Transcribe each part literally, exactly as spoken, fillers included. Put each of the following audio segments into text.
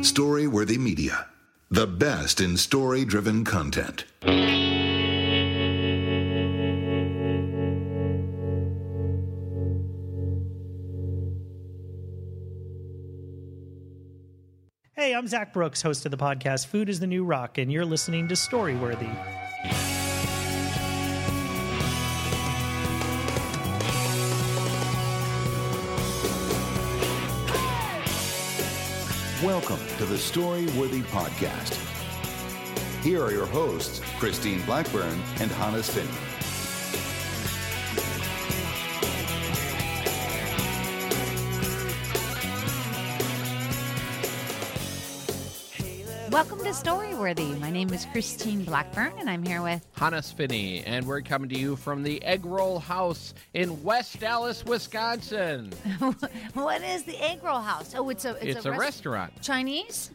Story-worthy media. The best in story-driven content. Hey, I'm Zach Brooks, host of the podcast Food is the New Rock, and you're listening to Storyworthy. Welcome to the Storyworthy Podcast. Here are your hosts, Christine Blackburn and Hannes Finney. Welcome to Storyworthy. My name is Christine Blackburn, and I'm here with Hannes Finney, and we're coming to you from the Egg Roll House in West Allis, Wisconsin. What is the Egg Roll House? Oh, it's a it's, It's a, a rest- restaurant. Chinese?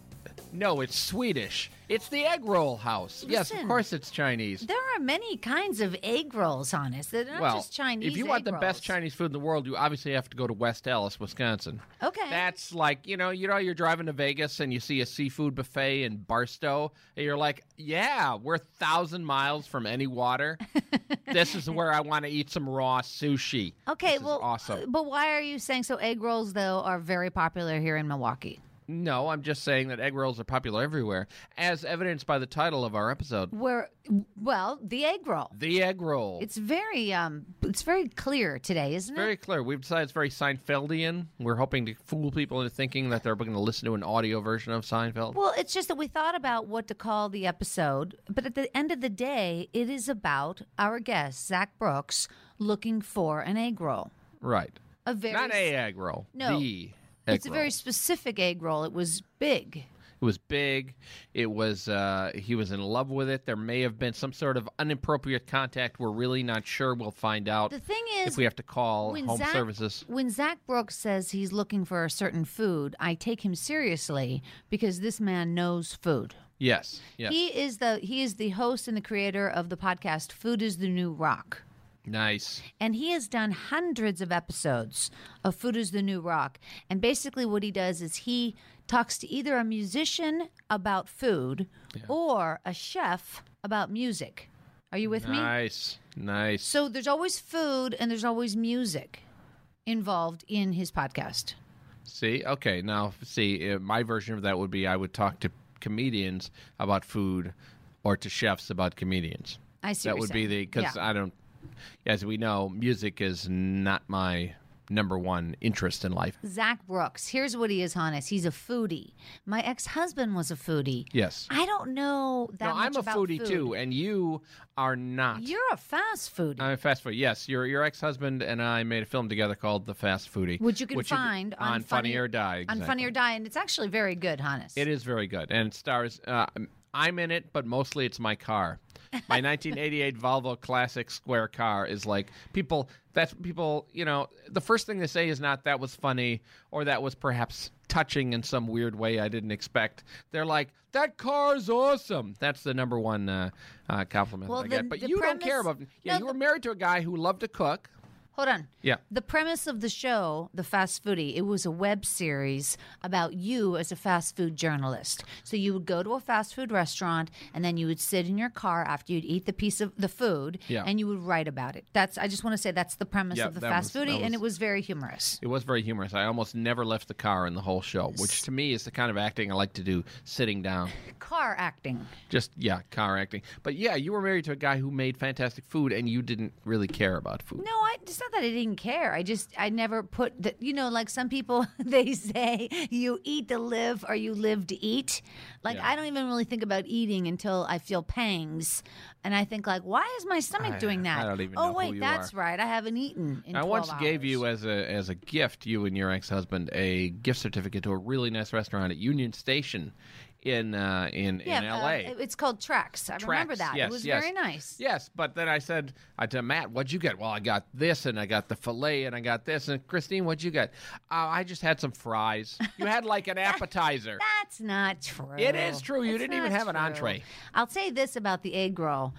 No, it's Swedish. It's the Egg Roll House. Yes, of Listen, course it's Chinese. There are many kinds of egg rolls, honest. They're not well, just Chinese. if you want egg the rolls. best Chinese food in the world, you obviously have to go to West Allis, Wisconsin. Okay. That's like, you know, you know, you're driving to Vegas and you see a seafood buffet in Barstow, and you're like, yeah, we're a thousand miles from any water. This is where I want to eat some raw sushi. Okay, This is well, awesome. but why are you saying so? Egg rolls, though, are very popular here in Milwaukee. No, I'm just saying that egg rolls are popular everywhere, as evidenced by the title of our episode, Where, well, the egg roll. The Egg Roll. It's very, um, it's very clear today, isn't very it? clear. We've decided it's very Seinfeldian. We're hoping to fool people into thinking that they're going to listen to an audio version of Seinfeld. Well, it's just that we thought about what to call the episode, but at the end of the day, it is about our guest, Zach Brooks, looking for an egg roll. Right. A very Not a egg roll. No. The egg It's a roll. very specific egg roll. It was big. It was big. It was. Uh, he was in love with it. There may have been some sort of inappropriate contact. We're really not sure. We'll find out. The thing is, if we have to call when home Zach, services. When Zach Brooks says he's looking for a certain food, I take him seriously because this man knows food. Yes. Yes. He is the he is the host and the creator of the podcast Food is the New Rock. Nice. And he has done hundreds of episodes of Food is the New Rock. And basically what he does is he talks to either a musician about food Yeah. or a chef about music. Are you with me? Nice. Nice. So there's always food and there's always music involved in his podcast. See, okay, now see, uh, my version of that would be I would talk to comedians about food, or to chefs about comedians. I see That what would you're be saying. the because Yeah. I don't, as we know, music is not my number one interest in life. Zach Brooks, here's what he is, Hannes. He's a foodie. My ex-husband was a foodie. Yes. I don't know that No, much I'm a about foodie food. too, and you are not. You're a fast foodie. I'm a fast food. Yes, your your ex-husband and I made a film together called The Fast Foodie, which you can find on, on Funny or Die. On exactly. Funny or Die, and it's actually very good, Hannes. It is very good, and it stars. Uh, I'm in it, but mostly it's my car. My nineteen eighty-eight Volvo Classic Square car is like people. That's people. You know, the first thing they say is not that was funny or that was perhaps touching in some weird way I didn't expect. They're like, that car's awesome. That's the number one uh, uh, compliment Well, I the- get. But the you don't care premise- about. Yeah, No, you the- were married to a guy who loved to cook. Hold on. Yeah. The premise of the show, The Fast Foodie, it was a web series about you as a fast food journalist. So you would go to a fast food restaurant, and then you would sit in your car after you'd eat the piece of the food, Yeah. and you would write about it. That's. I just want to say that's the premise Yeah, of The that Fast was- Foodie, that and was- it was very humorous. It was very humorous. I almost never left the car in the whole show, which to me is the kind of acting I like to do sitting down. Car acting. Just, yeah, car acting. But yeah, you were married to a guy who made fantastic food and you didn't really care about food. No, I, it's not that I didn't care. I just, I never put the, you know, like some people, they say you eat to live or you live to eat. Like, Yeah. I don't even really think about eating until I feel pangs. And I think, like, why is my stomach I- doing that? I don't even oh, know who wait, you that's are. right. I haven't eaten in I once twelve gave hours. you as a as a gift, you and your ex-husband, a gift certificate to a really nice restaurant at Union Station in uh, in yeah, in L A. Uh, it's called Trex. I remember Trex, that. yes, it was yes. very nice. Yes, but then I said I to Matt, "What'd you get?" Well, I got this, and I got the fillet, and I got this, and Christine, what'd you get? Uh, I just had some fries. You had like an appetizer. That's not true. It is true. You It's didn't even not have an true. entree. I'll say this about the egg roll.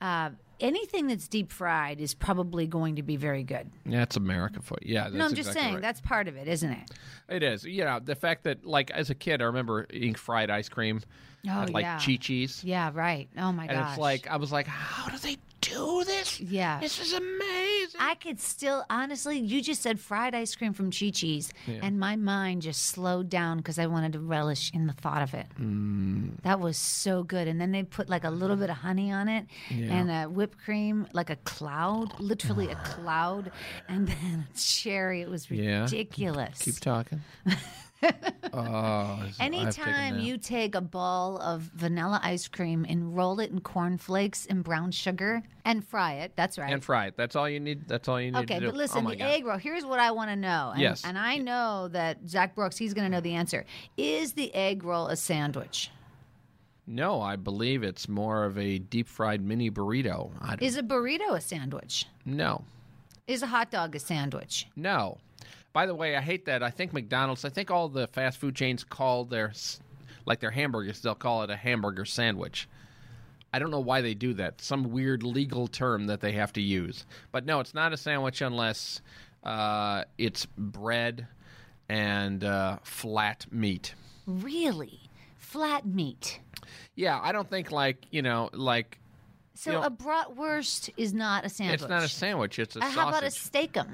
uh, anything that's deep fried is probably going to be very good. Yeah, it's America for you. Yeah, that's no, I'm just exactly saying right. that's part of it, isn't it? It is. You know, the fact that, like, as a kid, I remember eating fried ice cream Oh, at, like, yeah. Chi-Chi's. Yeah, right. Oh, my And gosh. it's like, I was like, how do they do this? Yeah. This is amazing. I could still, honestly, you just said fried ice cream from Chi-Chi's, Yeah. and my mind just slowed down because I wanted to relish in the thought of it. Mm. That was so good. And then they put like a little bit of honey on it Yeah. and a whipped cream, like a cloud, literally a cloud, and then cherry. It was Yeah. ridiculous. Keep talking. Oh, this is- I've taken Anytime that. you take a ball of vanilla ice cream and roll it in cornflakes and brown sugar and fry it, that's right. And fry it. That's all you need. That's all you need Okay, to do. but listen, oh my the God. egg roll, here's what I want to know. And, Yes. and I know that Zach Brooks, he's going to know the answer. Is the egg roll a sandwich? No, I believe it's more of a deep fried mini burrito. I don't, Is a burrito a sandwich? no, Is a hot dog a sandwich? no. By the way, I hate that. I think McDonald's, I think all the fast food chains call their, s- like their hamburgers, they'll call it a hamburger sandwich. I don't know why they do that. Some weird legal term that they have to use. But no, it's not a sandwich unless uh, it's bread and uh, flat meat. Really? Flat meat. Yeah, I don't think like, you know, like So You know- a bratwurst is not a sandwich. it's not a sandwich, it's a Uh, sausage. How about a steakum?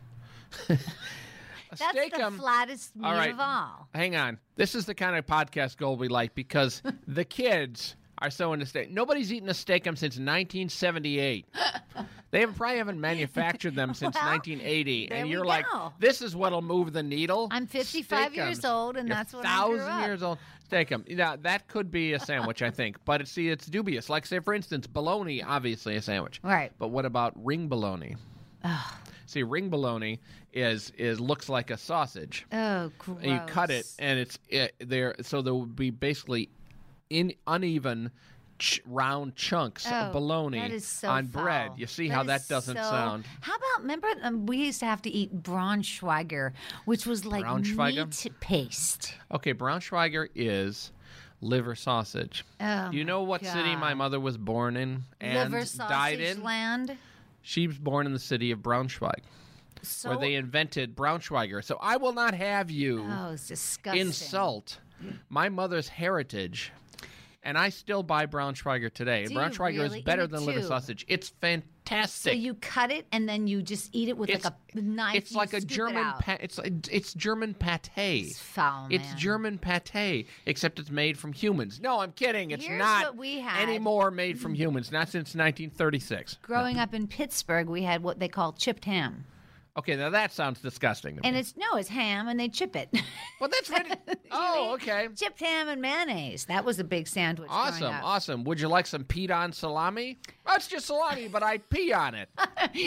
A That's steakum- the flattest meat All right. of all. Hang on. This is the kind of podcast goal we like because the kids are so into steak. Nobody's eaten a steakum since nineteen seventy-eight. They haven't, probably haven't manufactured them since Well, nineteen eighty. there And we you're like, go. this is what'll move the needle. I'm fifty-five years Steakums. old, and You're that's when I grew thousand up. years old. Steakum. Now, that could be a sandwich, I think. But it's, see, it's dubious. Like, say, for instance, bologna, obviously a sandwich. Right. But what about ring bologna? See, ring bologna is is looks like a sausage. Oh, gross. And you cut it, and it's it, there. So there would be basically in uneven, ch- round chunks Oh, of bologna that is so on foul. bread. You see how is that doesn't so- sound? How about, remember, um, we used to have to eat Braunschweiger, which was like Braunschweiger? meat paste. Okay, Braunschweiger is liver sausage. Oh, Do you know what city my God. mother was born in and Liver sausage died in? land. She was born in the city of Braunschweig, So, where they invented Braunschweiger. So I will not have you oh, it's disgusting. insult my mother's heritage. And I still buy Braunschweiger today. Do you Braunschweiger really? is better In a than liver tube? sausage. It's So fantastic. you cut it and then you just eat it with it's, like a knife. It's you like a scoop it German. out. Pa- it's it's German pate. It's foul, It's man. German pate, except it's made from humans. No, I'm kidding. It's Here's not what we had. anymore made from humans. Not since nineteen thirty-six. Growing up in Pittsburgh, we had what they call chipped ham. Okay, now that sounds disgusting to And me. it's, no, it's ham and they chip it. Well, that's right. Oh, okay. Chipped ham and mayonnaise. That was a big sandwich. growing Awesome, up. awesome. Would you like some peed on salami? Oh, it's just salami, but I pee on it.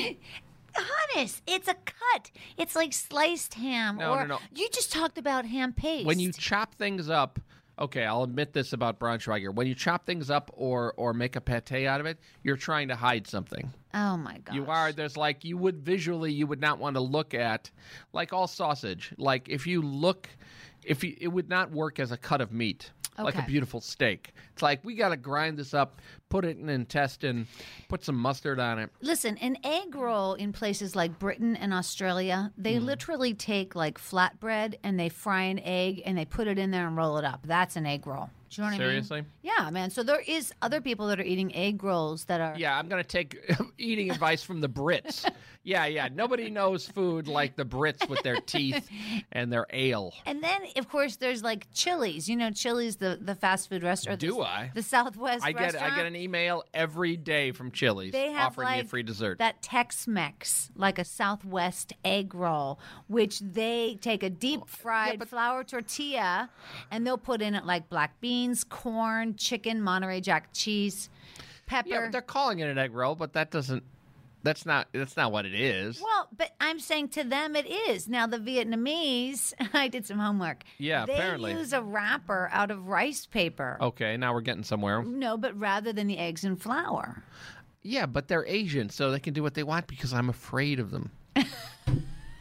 Honest, it's a cut. It's like sliced ham. No, or no, no. You just talked about ham paste. When you chop things up, okay, I'll admit this about Braunschweiger. When you chop things up or or make a pate out of it, you're trying to hide something. Oh my gosh. You are. There's like you would visually, you would not want to look at, like all sausage. Like if you look, if you, it would not work as a cut of meat, like a Okay. beautiful steak. It's like we got to grind this up, put it in an intestine, put some mustard on it. Listen, an egg roll in places like Britain and Australia, they Mm. literally take like flatbread and they fry an egg and they put it in there and roll it up. That's an egg roll. Do you know what Seriously? I mean? Yeah, man. So there is other people that are eating egg rolls that are. Yeah, I'm gonna take eating advice from the Brits. Yeah, yeah. Nobody knows food like the Brits with their teeth and their ale. And then, of course, there's like Chili's. You know, Chili's, the, the fast food restaurant. Do the, I? The Southwest I get restaurant. I get an email every day from Chili's They have offering like me a free dessert. that Tex-Mex, like a Southwest egg roll, which they take a deep fried but- flour tortilla, and they'll put in it like black beans, corn, chicken, Monterey Jack cheese, pepper. Yeah, but they're calling it an egg roll, but that doesn't. That's not. That's not what it is. Well, but I'm saying to them it is. Now the Vietnamese, I did some homework. Yeah, they apparently. use a wrapper out of rice paper. Okay, now we're getting somewhere. No, but rather than the eggs and flour. Yeah, but they're Asian, so they can do what they want because I'm afraid of them.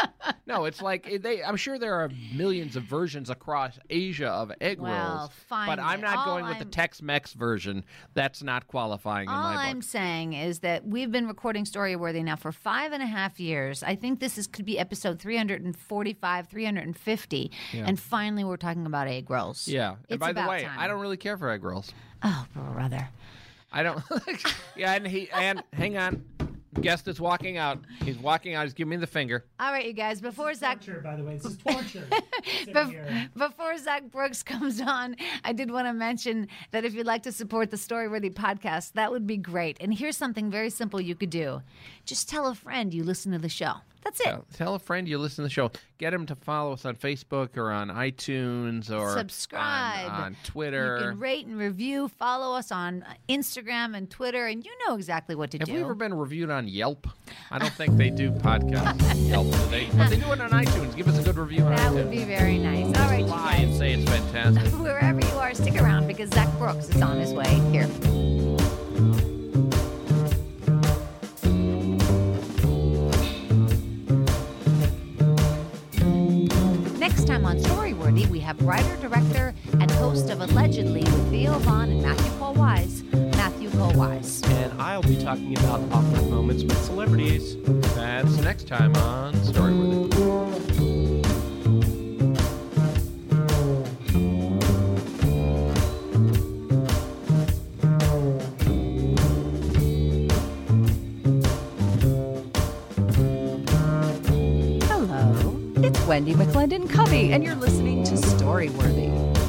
No, it's like they. I'm sure there are millions of versions across Asia of egg Well, rolls, fine. but I'm not All going with I'm- the Tex-Mex version. That's not qualifying in All my I'm book. saying is that we've been recording Storyworthy now for five and a half years. I think this is could be episode three forty-five, three fifty, and finally we're talking about egg rolls. Yeah. It's And by the about way, time. I don't really care for egg rolls. Oh, brother. I don't. Yeah, and he and hang on. Guest is walking out. He's walking out. He's giving me the finger. All right, you guys. Before Zach, Torture, by the way. This is torture. Sitting bef- here. before Zach Brooks comes on, I did want to mention that if you'd like to support the Storyworthy podcast, that would be great. And here's something very simple you could do: just tell a friend you listen to the show. That's it. Tell, tell a friend you listen to the show. Get him to follow us on Facebook or on iTunes or Subscribe on, on Twitter. You can rate and review. Follow us on Instagram and Twitter, and you know exactly what to Have do. we ever been reviewed on Yelp? I don't think they do podcasts on Yelp, do they? But they do it on iTunes. Give us a good review on That iTunes. would be very nice. All right, you Lie and guys. say it's fantastic. Wherever you are, stick around because Zach Brooks is on his way here. Next time on Storyworthy, we have writer, director, and host of Allegedly with Theo Vaughn and Matthew Cole Wise, Matthew Cole Wise. And I'll be talking about awkward moments with celebrities. That's next time on Storyworthy. Hello, it's Wendy McClendon Covey, and you're listening to Storyworthy.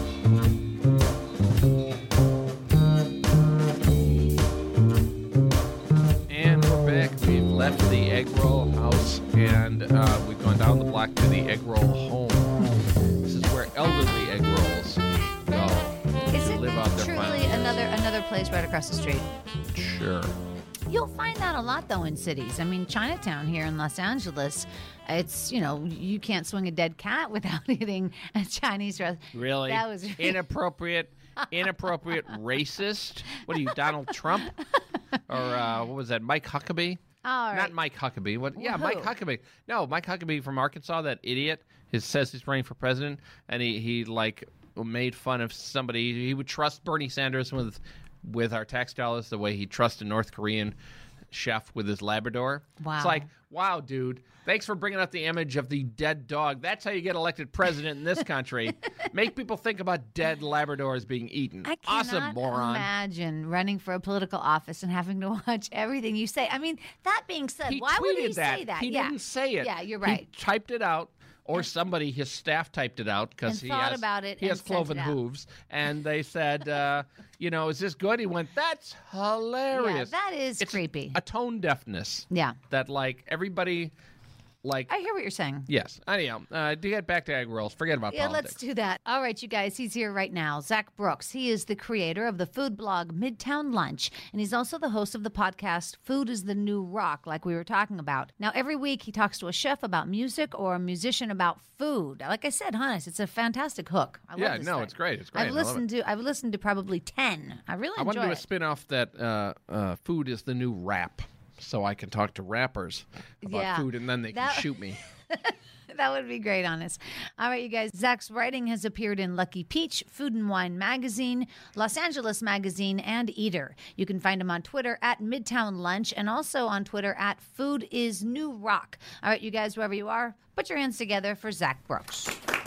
And we're back. We've left the egg roll house and uh, we've gone down the block to the egg roll home. This is where elderly egg rolls go Is to it live out their truly final years. another another place right across the street? Sure. You'll find that a lot, though, in cities. I mean, Chinatown here in Los Angeles, it's, you know, you can't swing a dead cat without hitting a Chinese restaurant. Really? That was inappropriate, inappropriate, racist. What are you, Donald Trump? Or uh, what was that, Mike Huckabee? All right. Not Mike Huckabee. What? Yeah, Who? Mike Huckabee. No, Mike Huckabee from Arkansas, that idiot. He says he's running for president, and he, he like made fun of somebody. He would trust Bernie Sanders with with our tax dollars the way he trusts a North Korean chef with his Labrador. Wow. It's like, wow, dude. Thanks for bringing up the image of the dead dog. That's how you get elected president in this country. Make people think about dead Labradors being eaten. I awesome, cannot moron. imagine running for a political office and having to watch everything you say. I mean, that being said, He why would he tweeted that. say that? He yeah. didn't say it. Yeah, you're right. He typed it out, or somebody, his staff typed it out because And he thought has about it he and has sent cloven it out. hooves, and they said, uh, you know, is this good? He went, that's hilarious. Yeah, that is It's creepy. A tone deafness. Yeah. That like everybody, like. I hear what you're saying. Yes. Anyhow, uh, to get back to egg rolls, forget about Yeah, politics. let's do that. All right, you guys, he's here right now. Zach Brooks. He is the creator of the food blog Midtown Lunch, and he's also the host of the podcast Food is the New Rock, like we were talking about. Now, every week he talks to a chef about music or a musician about food. Like I said, Hannes, it's a fantastic hook. I Yeah, love this no, thing. it's great. It's great. I I've love listened to I've listened to probably ten. I really I want enjoy to do a it. spin-off that uh, uh, food is the new rap, so I can talk to rappers about Yeah. food, and then they That- can shoot me. That would be great, honest. All right, you guys. Zach's writing has appeared in Lucky Peach, Food and Wine Magazine, Los Angeles Magazine, and Eater. You can find him on Twitter at Midtown Lunch and also on Twitter at Food is New Rock. All right, you guys, wherever you are, put your hands together for Zach Brooks.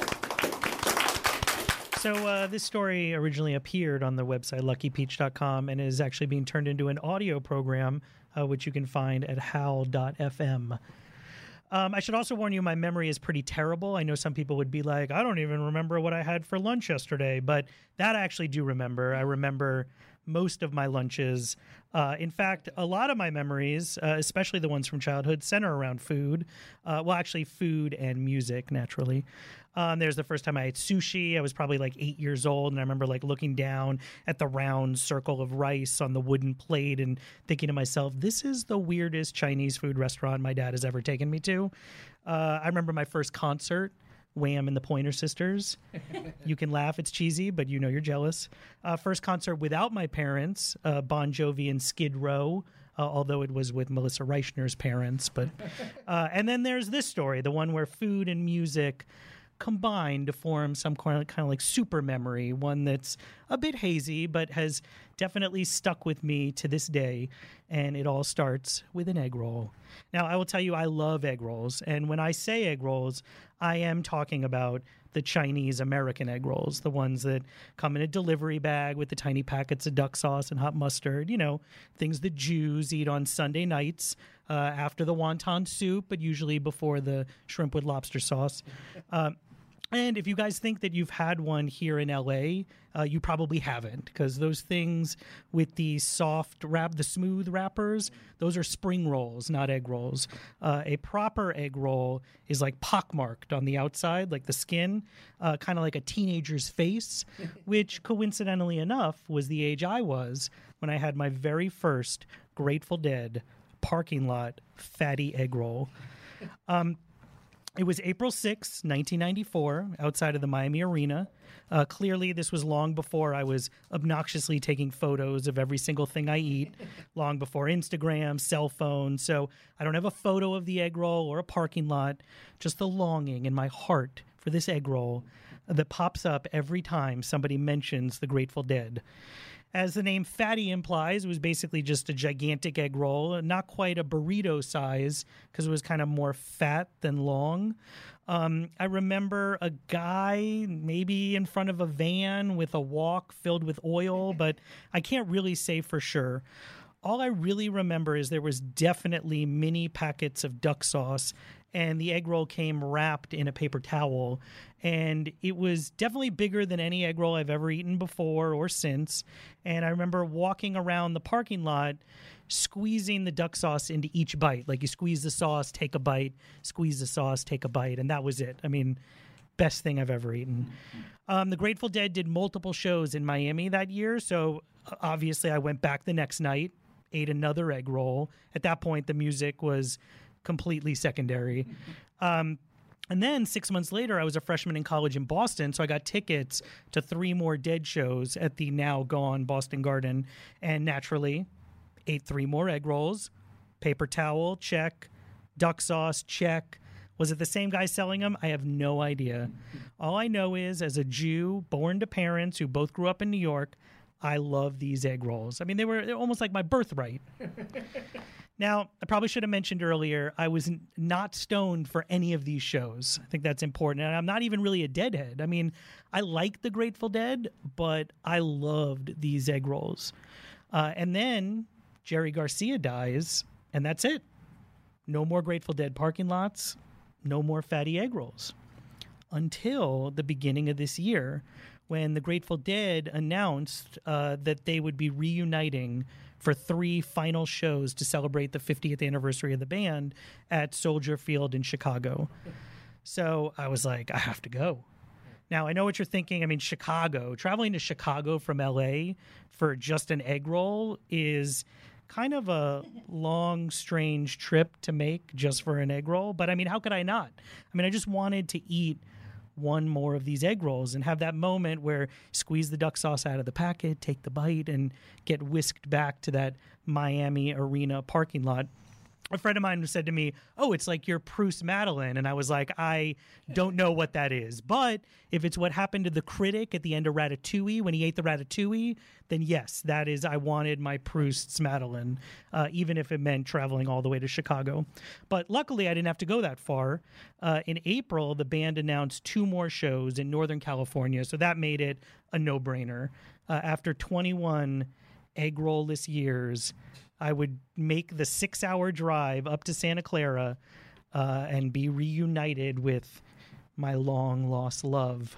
So uh, this story originally appeared on the website lucky peach dot com and is actually being turned into an audio program, uh, which you can find at howl dot f m. Um, I should also warn you, my memory is pretty terrible. I know some people would be like, I don't even remember what I had for lunch yesterday, but that I actually do remember. I remember most of my lunches. Uh, in fact, a lot of my memories, uh, especially the ones from childhood, center around food. Uh, well, actually, food and music, naturally. Um, there's the first time I ate sushi. I was probably like eight years old, and I remember like looking down at the round circle of rice on the wooden plate and thinking to myself, this is the weirdest Chinese food restaurant my dad has ever taken me to. Uh, I remember my first concert, Wham and the Pointer Sisters. You can laugh, it's cheesy, but you know you're jealous. Uh, first concert without my parents, uh, Bon Jovi and Skid Row uh, although it was with Melissa Reichner's parents. But uh, and then there's this story, the one where food and music combined to form some kind of, kind of like super memory, one that's a bit hazy, but has definitely stuck with me to this day. And it all starts with an egg roll. Now, I will tell you, I love egg rolls. And when I say egg rolls, I am talking about the Chinese American egg rolls, the ones that come in a delivery bag with the tiny packets of duck sauce and hot mustard, you know, things that Jews eat on Sunday nights uh, after the wonton soup, but usually before the shrimp with lobster sauce. Um, And if you guys think that you've had one here in L A, uh, you probably haven't, because those things with the soft wrap, the smooth wrappers, those are spring rolls, not egg rolls. Uh, a proper egg roll is like pockmarked on the outside, like the skin, uh, kind of like a teenager's face, which coincidentally enough was the age I was when I had my very first Grateful Dead parking lot fatty egg roll. Um, It was April sixth, nineteen ninety-four, outside of the Miami Arena. Uh, clearly, this was long before I was obnoxiously taking photos of every single thing I eat, long before Instagram, cell phone. So I don't have a photo of the egg roll or a parking lot, just the longing in my heart for this egg roll that pops up every time somebody mentions the Grateful Dead. As the name Fatty implies, it was basically just a gigantic egg roll, not quite a burrito size because it was kind of more fat than long. Um, I remember a guy maybe in front of a van with a wok filled with oil, but I can't really say for sure. All I really remember is there was definitely mini packets of duck sauce, and the egg roll came wrapped in a paper towel. And it was definitely bigger than any egg roll I've ever eaten before or since. And I remember walking around the parking lot, squeezing the duck sauce into each bite. Like you squeeze the sauce, take a bite, squeeze the sauce, take a bite. And that was it. I mean, best thing I've ever eaten. Um, the Grateful Dead did multiple shows in Miami that year. So obviously I went back the next night, ate another egg roll. At that point, the music was completely secondary. Um, and then six months later, I was a freshman in college in Boston, so I got tickets to three more Dead shows at the now gone Boston Garden, and naturally ate three more egg rolls. Paper towel, check. Duck sauce, check. Was it the same guy selling them? I have no idea. All I know is, as a Jew born to parents who both grew up in New York, I love these egg rolls. I mean, they were, they were almost like my birthright. Now, I probably should have mentioned earlier, I was n- not stoned for any of these shows. I think that's important. And I'm not even really a Deadhead. I mean, I like the Grateful Dead, but I loved these egg rolls. Uh, and then Jerry Garcia dies, and that's it. No more Grateful Dead parking lots, no more fatty egg rolls. Until the beginning of this year, when the Grateful Dead announced uh, that they would be reuniting for three final shows to celebrate the fiftieth anniversary of the band at Soldier Field in Chicago. So I was like, I have to go. Now, I know what you're thinking. I mean, Chicago, traveling to Chicago from L A for just an egg roll is kind of a long, strange trip to make just for an egg roll. But I mean, how could I not? I mean, I just wanted to eat one more of these egg rolls and have that moment where squeeze the duck sauce out of the packet, take the bite, and get whisked back to that Miami Arena parking lot. A friend of mine said to me, oh, it's like your Proust Madeleine. And I was like, I don't know what that is. But if it's what happened to the critic at the end of Ratatouille when he ate the Ratatouille, then yes, that is, I wanted my Proust's Madeleine, uh, even if it meant traveling all the way to Chicago. But luckily, I didn't have to go that far. Uh, in April, the band announced two more shows in Northern California. So that made it a no-brainer. Uh, after twenty-one egg roll-less years, I would make the six-hour drive up to Santa Clara uh, and be reunited with my long-lost love.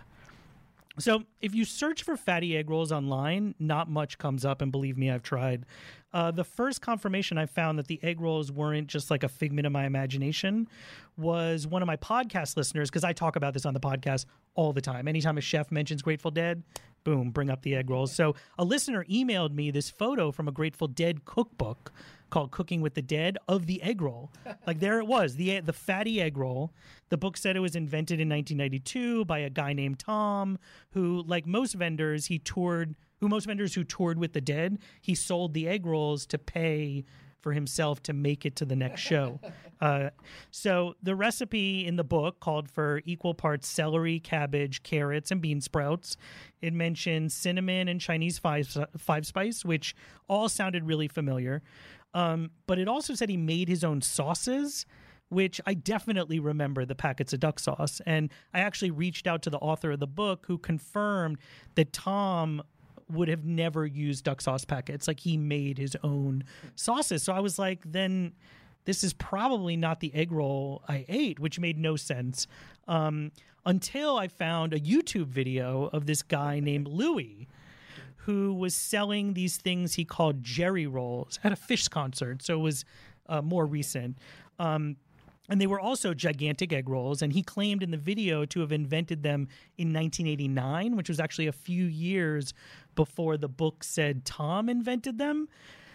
So if you search for fatty egg rolls online, not much comes up, and believe me, I've tried. Uh, the first confirmation I found that the egg rolls weren't just like a figment of my imagination was one of my podcast listeners, because I talk about this on the podcast all the time. Anytime a chef mentions Grateful Dead, boom, bring up the egg rolls. So a listener emailed me this photo from a Grateful Dead cookbook called Cooking with the Dead of the egg roll. Like there it was, the the fatty egg roll. The book said it was invented in nineteen ninety-two by a guy named Tom, who, like most vendors, he toured, who most vendors who toured with the Dead, he sold the egg rolls to pay for himself to make it to the next show. Uh, so the recipe in the book called for equal parts celery, cabbage, carrots, and bean sprouts. It mentioned cinnamon and Chinese five, five spice, which all sounded really familiar. Um, but it also said he made his own sauces, which I definitely remember the packets of duck sauce. And I actually reached out to the author of the book who confirmed that Tom would have never used duck sauce packets. Like, he made his own sauces. So I was like, then this is probably not the egg roll I ate, which made no sense. Um, until I found a YouTube video of this guy named Louie, who was selling these things he called Jerry rolls at a Fish concert. So it was uh, more recent. Um, and they were also gigantic egg rolls. And he claimed in the video to have invented them in nineteen eighty-nine, which was actually a few years before the book said Tom invented them.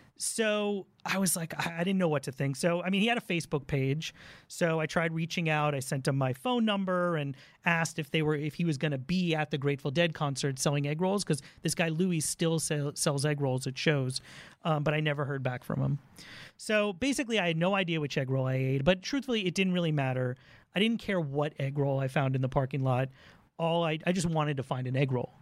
So I was like, I, I didn't know what to think. So, I mean, he had a Facebook page. So I tried reaching out. I sent him my phone number and asked if they were, if he was going to be at the Grateful Dead concert selling egg rolls, because this guy Louis still sell, sells egg rolls at shows. Um, but I never heard back from him. So basically, I had no idea which egg roll I ate. But truthfully, it didn't really matter. I didn't care what egg roll I found in the parking lot. All I, I just wanted to find an egg roll.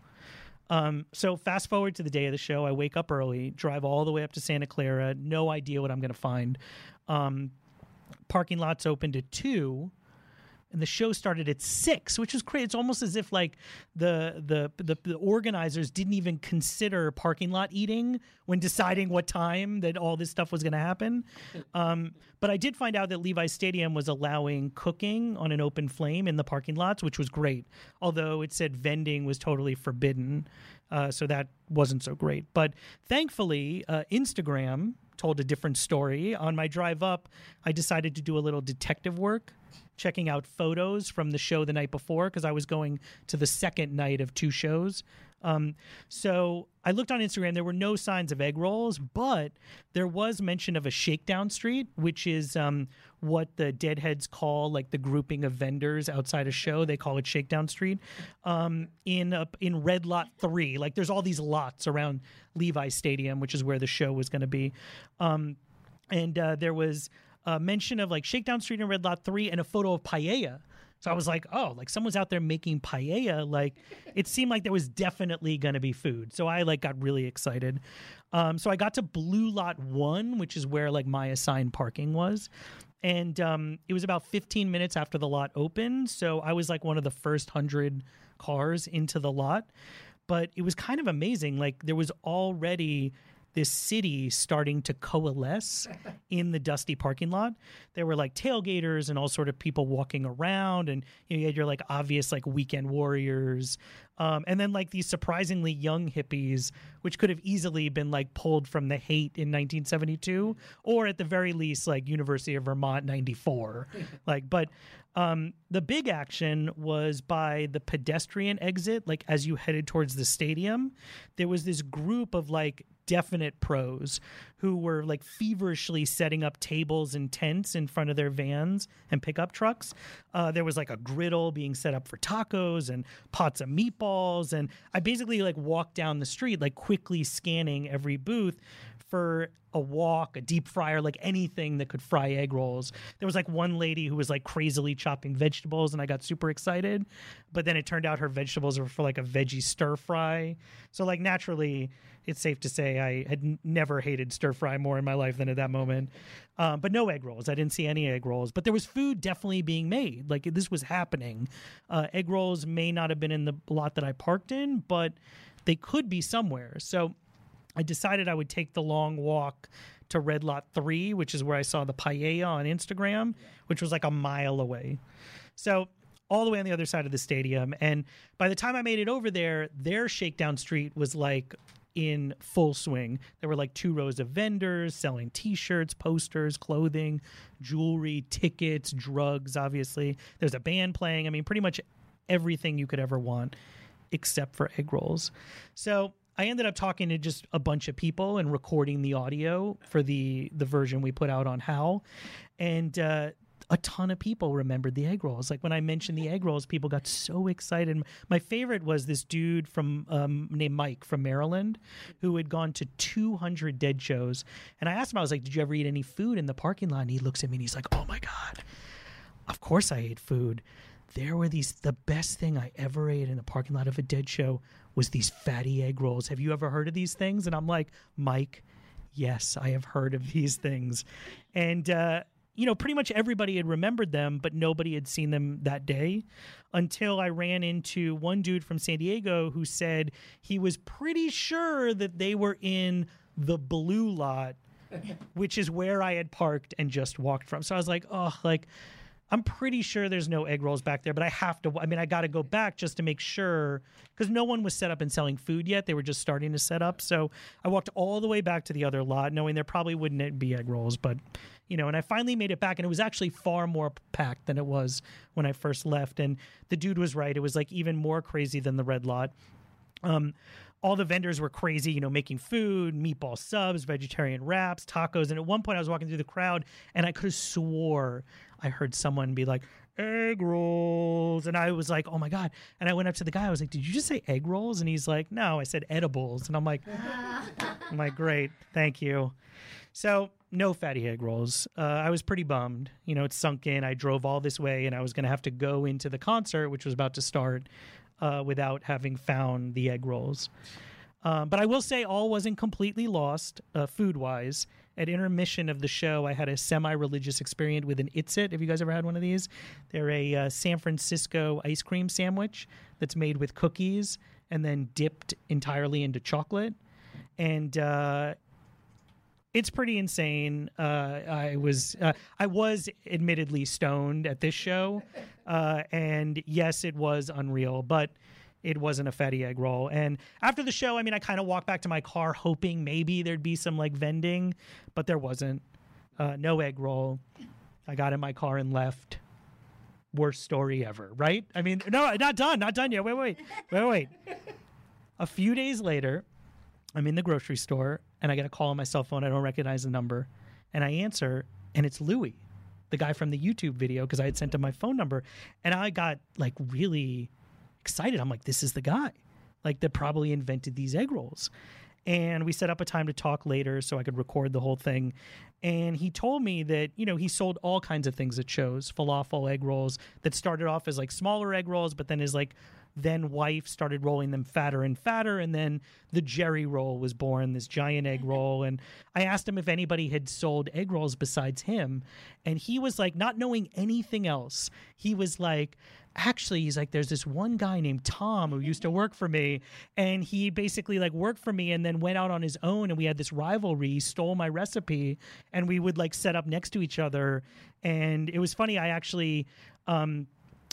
Um, so fast forward to the day of the show. I wake up early, drive all the way up to Santa Clara. No idea what I'm going to find. Um, parking lots opened at two, and the show started at six, which is great. It's almost as if like the, the the the organizers didn't even consider parking lot eating when deciding what time that all this stuff was going to happen. Um, but I did find out that Levi's Stadium was allowing cooking on an open flame in the parking lots, which was great. Although it said vending was totally forbidden, uh, so that wasn't so great. But thankfully, uh, Instagram told a different story. On my drive up, I decided to do a little detective work, checking out photos from the show the night before, because I was going to the second night of two shows. Um, so I looked on Instagram. There were no signs of egg rolls, but there was mention of a shakedown street, which is um, what the Deadheads call like the grouping of vendors outside a show. They call it Shakedown Street um, in uh, in Red Lot three. Like, there's all these lots around Levi's Stadium, which is where the show was going to be. Um, and uh, there was a mention of like Shakedown Street in Red Lot three and a photo of paella. So I was like, oh, like someone's out there making paella. Like, it seemed like there was definitely going to be food. So I like got really excited. Um, so I got to Blue Lot one, which is where like my assigned parking was. And um, it was about fifteen minutes after the lot opened. So I was like one of the first hundred cars into the lot. But it was kind of amazing. Like, there was already this city starting to coalesce in the dusty parking lot. There were like tailgaters and all sort of people walking around, and you know, you had your like obvious like weekend warriors, um, and then like these surprisingly young hippies, which could have easily been like pulled from The Hate in nineteen seventy-two, or at the very least like University of Vermont ninety-four. Like, but um, the big action was by the pedestrian exit. Like, as you headed towards the stadium, there was this group of like definite pros who were like feverishly setting up tables and tents in front of their vans and pickup trucks. Uh, there was like a griddle being set up for tacos and pots of meatballs. And I basically like walked down the street, like quickly scanning every booth for a wok, a deep fryer, like anything that could fry egg rolls. There was like one lady who was like crazily chopping vegetables, and I got super excited. But then it turned out her vegetables were for like a veggie stir fry. So like naturally, it's safe to say I had n- never hated stir fry more in my life than at that moment. Um, but no egg rolls. I didn't see any egg rolls. But there was food definitely being made. Like, this was happening. Uh, egg rolls may not have been in the lot that I parked in, but they could be somewhere. So I decided I would take the long walk to Red Lot three, which is where I saw the paella on Instagram, which was like a mile away. So all the way on the other side of the stadium. And by the time I made it over there, their Shakedown Street was like in full swing. There were like two rows of vendors selling T-shirts, posters, clothing, jewelry, tickets, drugs, obviously. There's a band playing. I mean, pretty much everything you could ever want except for egg rolls. So I ended up talking to just a bunch of people and recording the audio for the the version we put out on How. And uh, a ton of people remembered the egg rolls. Like when I mentioned the egg rolls, people got so excited. My favorite was this dude from um, named Mike from Maryland who had gone to two hundred Dead shows. And I asked him, I was like, did you ever eat any food in the parking lot? And he looks at me and he's like, oh my God, of course I ate food. There were these, the best thing I ever ate in the parking lot of a Dead show was these fatty egg rolls. Have you ever heard of these things? And I'm like, Mike, yes, I have heard of these things. And, uh, you know, pretty much everybody had remembered them, but nobody had seen them that day until I ran into one dude from San Diego who said he was pretty sure that they were in the blue lot, which is where I had parked and just walked from. So I was like, oh, like, I'm pretty sure there's no egg rolls back there, but I have to, I mean, I got to go back just to make sure, because no one was set up and selling food yet. They were just starting to set up. So I walked all the way back to the other lot, knowing there probably wouldn't be egg rolls, but, you know, and I finally made it back, and it was actually far more packed than it was when I first left. And the dude was right. It was like even more crazy than the red lot. Um, all the vendors were crazy, you know, making food, meatball subs, vegetarian wraps, tacos. And at one point I was walking through the crowd and I could have swore I heard someone be like, egg rolls. And I was like, oh my God. And I went up to the guy. I was like, did you just say egg rolls? And he's like, no, I said edibles. And I'm like, I'm like, great. Thank you. So no fatty egg rolls. Uh, I was pretty bummed. You know, it sunk in. I drove all this way and I was going to have to go into the concert, which was about to start, uh, without having found the egg rolls. Um, but I will say all wasn't completely lost uh, food-wise. At intermission of the show, I had a semi-religious experience with an Itsit. Have you guys ever had one of these? They're a uh, San Francisco ice cream sandwich that's made with cookies and then dipped entirely into chocolate. And uh, it's pretty insane. Uh, I was uh, I was admittedly stoned at this show. Uh, and yes, it was unreal, but it wasn't a fatty egg roll. And after the show, I mean, I kind of walked back to my car hoping maybe there'd be some like vending, but there wasn't. Uh, no egg roll. I got in my car and left. Worst story ever, right? I mean, no, not done, not done yet. Wait, wait, wait, wait. A few days later, I'm in the grocery store and I get a call on my cell phone. I don't recognize the number. And I answer, and it's Louis, the guy from the YouTube video, because I had sent him my phone number. And I got like really excited. I'm like, this is the guy, like that probably invented these egg rolls. And we set up a time to talk later so I could record the whole thing. And he told me that, you know, he sold all kinds of things at shows, falafel egg rolls that started off as like smaller egg rolls, but then his like then wife started rolling them fatter and fatter. And then the Jerry roll was born, this giant egg roll. And I asked him if anybody had sold egg rolls besides him. And he was like, not knowing anything else, he was like, actually, he's like, there's this one guy named Tom who used to work for me, and he basically like worked for me and then went out on his own, and we had this rivalry. He stole my recipe, and we would like set up next to each other. And it was funny. I actually, um,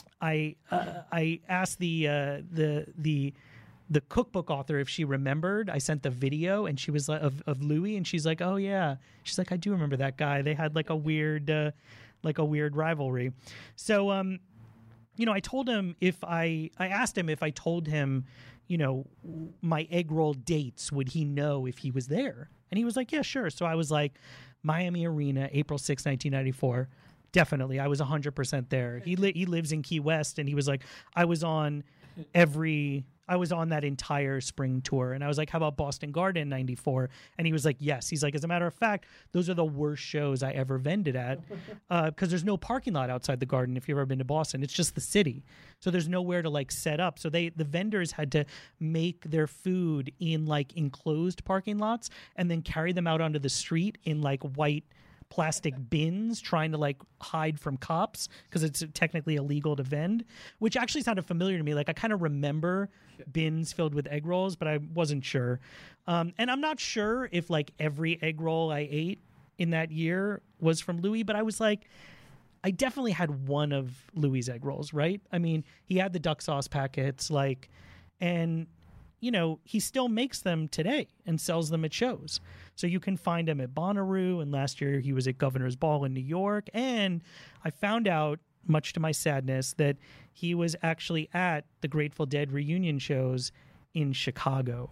I uh, I asked the uh, the the the cookbook author if she remembered. I sent the video, and she was like, of of Louis, and she's like, oh yeah. She's like, I do remember that guy. They had like a weird, uh, like a weird rivalry. So um. You know, I told him if I, I asked him if I told him, you know, my egg roll dates, would he know if he was there? And he was like, yeah, sure. So I was like, Miami Arena, April sixth, nineteen ninety-four. Definitely. I was one hundred percent there. He li- he lives in Key West, and he was like, I was on every, I was on that entire spring tour. And I was like, how about Boston Garden ninety-four? And he was like, yes. He's like, as a matter of fact, those are the worst shows I ever vended at, because uh, there's no parking lot outside the Garden if you've ever been to Boston. It's just the city. So there's nowhere to like set up. So they the vendors had to make their food in like enclosed parking lots and then carry them out onto the street in like white plastic bins, trying to like hide from cops because it's technically illegal to vend, which actually sounded familiar to me. Like I kind of remember bins filled with egg rolls, but I wasn't sure. Um, and I'm not sure if like every egg roll I ate in that year was from Louis, but I was like, I definitely had one of Louis' egg rolls, right? I mean, he had the duck sauce packets, like, and you know, he still makes them today and sells them at shows. So you can find him at Bonnaroo, and last year he was at Governor's Ball in New York. And I found out, much to my sadness, that he was actually at the Grateful Dead reunion shows in Chicago.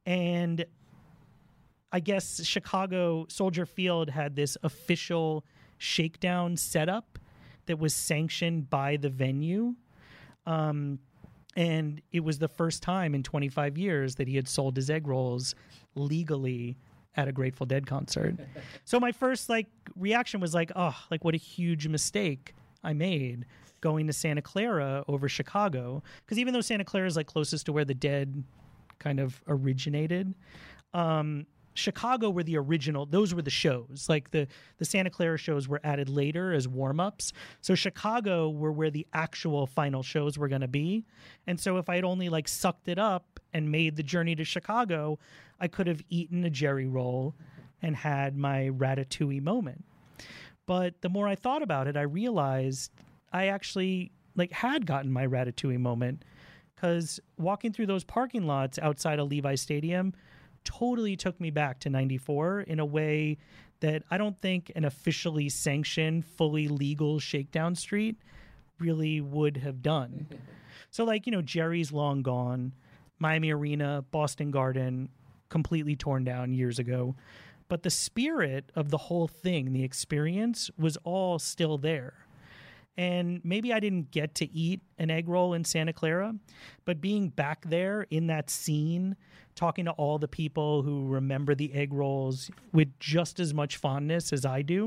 And I guess Chicago Soldier Field had this official shakedown setup that was sanctioned by the venue. Um, and it was the first time in twenty-five years that he had sold his egg rolls legally at a Grateful Dead concert. So my first like reaction was like, oh, like what a huge mistake I made going to Santa Clara over Chicago. Because even though Santa Clara is like closest to where the Dead kind of originated, um, Chicago were the original, those were the shows. Like the, the Santa Clara shows were added later as warm-ups. So Chicago were where the actual final shows were going to be. And so if I had only like sucked it up and made the journey to Chicago, I could have eaten a Jerry roll and had my Ratatouille moment. But the more I thought about it, I realized I actually like had gotten my Ratatouille moment, because walking through those parking lots outside of Levi Stadium totally took me back to ninety-four in a way that I don't think an officially sanctioned, fully legal Shakedown Street really would have done. So like, you know, Jerry's long gone, Miami Arena, Boston Garden, completely torn down years ago. But the spirit of the whole thing, the experience, was all still there. And maybe I didn't get to eat an egg roll in Santa Clara, but being back there in that scene, talking to all the people who remember the egg rolls with just as much fondness as I do,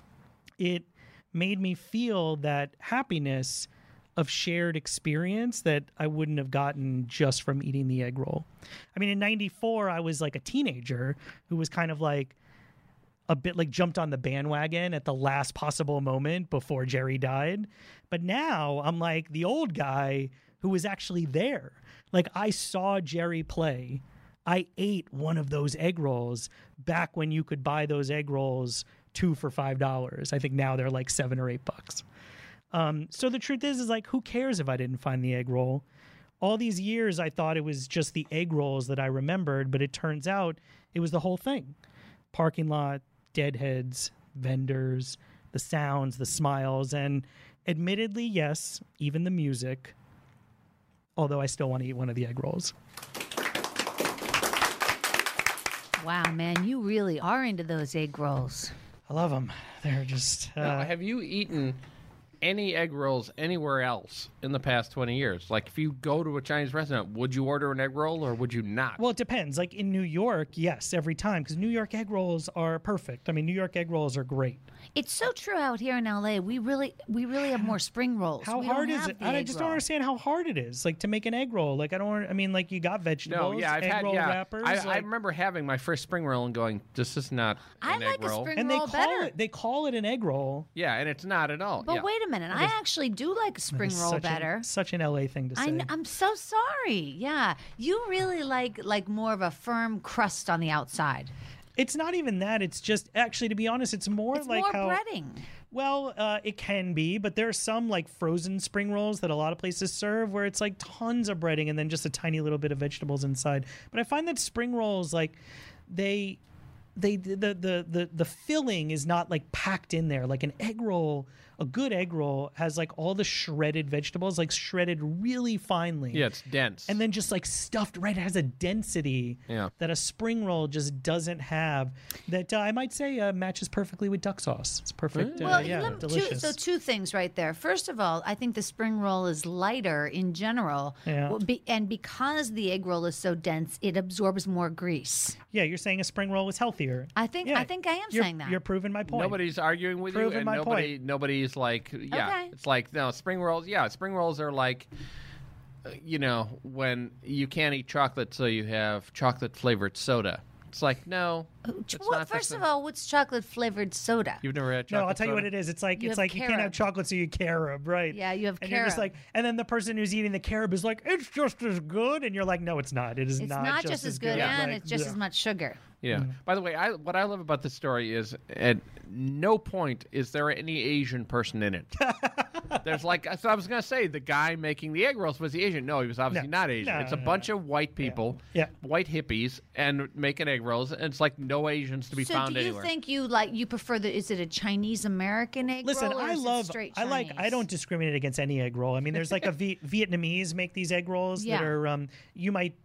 it made me feel that happiness of shared experience that I wouldn't have gotten just from eating the egg roll. I mean, in ninety-four, I was like a teenager who was kind of like a bit like jumped on the bandwagon at the last possible moment before Jerry died. But now I'm like the old guy who was actually there. Like I saw Jerry play. I ate one of those egg rolls back when you could buy those egg rolls two for five dollars. I think now they're like seven or eight bucks. Um, so the truth is, is like, who cares if I didn't find the egg roll? All these years, I thought it was just the egg rolls that I remembered, but it turns out it was the whole thing. Parking lot, deadheads, vendors, the sounds, the smiles, and admittedly, yes, even the music, although I still want to eat one of the egg rolls. Wow, man, you really are into those egg rolls. I love them. They're just... Uh, Now, have you eaten any egg rolls anywhere else in the past twenty years? Like, if you go to a Chinese restaurant, would you order an egg roll or would you not? Well, it depends. Like in New York, yes, every time, because New York egg rolls are perfect. I mean, New York egg rolls are great. It's so true out here in L A. We really, we really have more spring rolls. How we hard don't is have it? the I egg just roll. don't understand how hard it is. Like to make an egg roll. Like I don't. I mean, like you got vegetables, No, yeah, I've egg had roll yeah. wrappers. I, like, I remember having my first spring roll and going, "This is not I an like egg a roll." spring and they roll call better. it. They call it an egg roll. Yeah, and it's not at all. But yeah. wait a minute, I actually do like a spring It's roll such better. An, such an L A thing to say. I kn- I'm so sorry. Yeah, you really like like more of a firm crust on the outside. It's not even that. It's just actually, to be honest, it's more It's like more how. breading. Well, uh, it can be, but there are some like frozen spring rolls that a lot of places serve where it's like tons of breading and then just a tiny little bit of vegetables inside. But I find that spring rolls, like they, they the the the the filling is not like packed in there. Like an egg roll, a good egg roll has like all the shredded vegetables, like shredded really finely. Yeah, it's dense. And then just like stuffed right, it has a density Yeah. that a spring roll just doesn't have. That uh, I might say uh, matches perfectly with duck sauce. It's perfect. Uh, Well, yeah, let me- two, delicious. so two things right there. First of all, I think the spring roll is lighter in general, Yeah. Well, be, and because the egg roll is so dense, it absorbs more grease. Yeah, you're saying a spring roll is healthier. I think Yeah, I think I am you're, saying that. You're proving my point. Nobody's arguing with Proving you, and my nobody, point. nobody's like, yeah, Okay. it's like no spring rolls. Yeah, spring rolls are like, uh, you know, when you can't eat chocolate, so you have chocolate flavored soda. It's like no. It's Well, not the first same. of all, what's chocolate flavored soda? You've never had chocolate. No, I'll tell you soda? what it is. It's like You it's have like you can't have carob. chocolate, so you carob, right? Yeah, you have and you're just carob. like, and then the person who's eating the carob is like, it's just as good, and you're like, no, it's not. It is It's not, not, just, as good, and Like, it's just yeah. as much sugar. Yeah. Mm. By the way, I what I love about this story is at no point is there any Asian person in it. There's like so I was gonna say the guy making the egg rolls was the Asian. No, he was obviously No. not Asian. No, it's a no, bunch of white people, Yeah. white hippies, and making egg rolls. And it's like no Asians to be So, found do you anywhere. think you like you prefer the? Is it a Chinese American egg Listen, roll? or I is it love. straight I like. I Chinese? don't discriminate against any egg roll. I mean, there's like a v- Vietnamese make these egg rolls Yeah. that are. Um, you might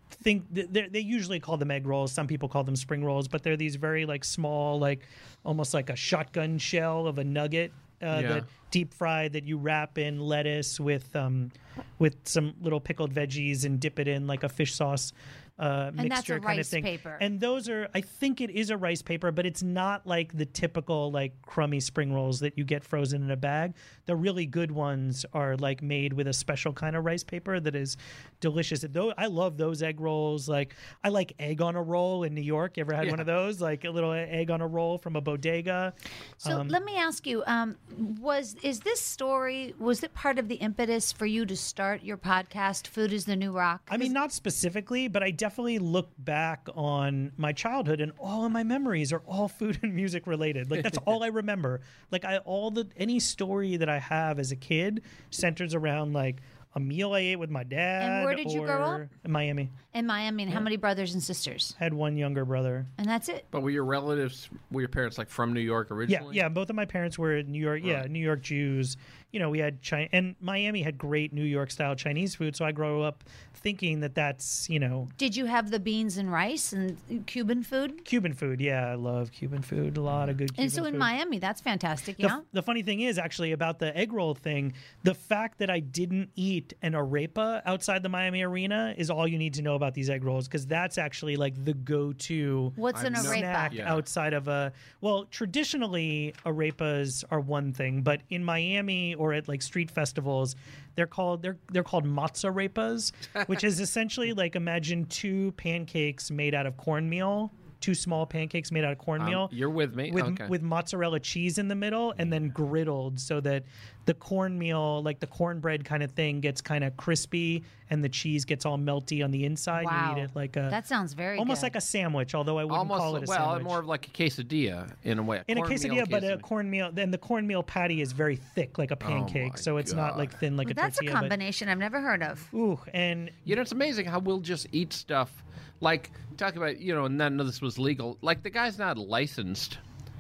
think they they usually call them egg rolls. Some people call them spring rolls, but they're these very like small, like almost like a shotgun shell of a nugget uh, Yeah. that deep fried that you wrap in lettuce with um with some little pickled veggies and dip it in like a fish sauce. Uh, And that's a mixture kind rice of thing. paper. And those are, I think it is a rice paper, but it's not like the typical like crummy spring rolls that you get frozen in a bag. The really good ones are like made with a special kind of rice paper that is delicious. Though I love those egg rolls. Like I like egg on a roll in New York. You ever had Yeah. one of those? Like a little egg on a roll from a bodega. So let me ask you: um, Was is this story? Was it part of the impetus for you to start your podcast? Food is the New Rock. I mean, not specifically, but I definitely look back on my childhood, and all of my memories are all food and music related. Like that's all I remember. Like I all the any story that I have as a kid centers around like a meal I ate with my dad. And where did you grow or- up? In Miami. in Miami, and how many brothers and sisters? Had one younger brother. And that's it. But were your relatives, were your parents like from New York Yeah, originally? yeah. Both of my parents were in New York. Yeah, Right. New York Jews. You know, we had China, and Miami had great New York style Chinese food. So I grew up thinking that that's you know Did you have the beans and rice and Cuban food? Cuban food. Yeah, I love Cuban food. A lot of good Cuban And so in food. Miami, that's fantastic. The, Yeah. the funny thing is actually about the egg roll thing, the fact that I didn't eat an arepa outside the Miami arena is all you need to know about these egg rolls, because that's actually like the go-to What's an I've never- arepa? snack Yeah. outside of a well traditionally arepas are one thing, but in Miami or at like street festivals they're called they're they're called matzo arepas, which is essentially like imagine two pancakes made out of cornmeal, two small pancakes made out of cornmeal. Um, you're with me? with Okay. with mozzarella cheese in the middle and then griddled so that the cornmeal, like the cornbread kind of thing, gets kind of crispy and the cheese gets all melty on the inside. Wow. You eat it like a That sounds very almost good. like a sandwich, although I wouldn't Almost, call it a well, sandwich. more of like a quesadilla in a way. in a cornmeal quesadilla, but a quesadilla. cornmeal. Then the cornmeal patty is very thick, like a pancake, my so it's not like thin like a That's a tortilla. but- combination I've never heard of. Ooh, and You know, it's amazing how we'll just eat stuff. Like, talk about, you know, none of this was legal. Like, the guy's not licensed.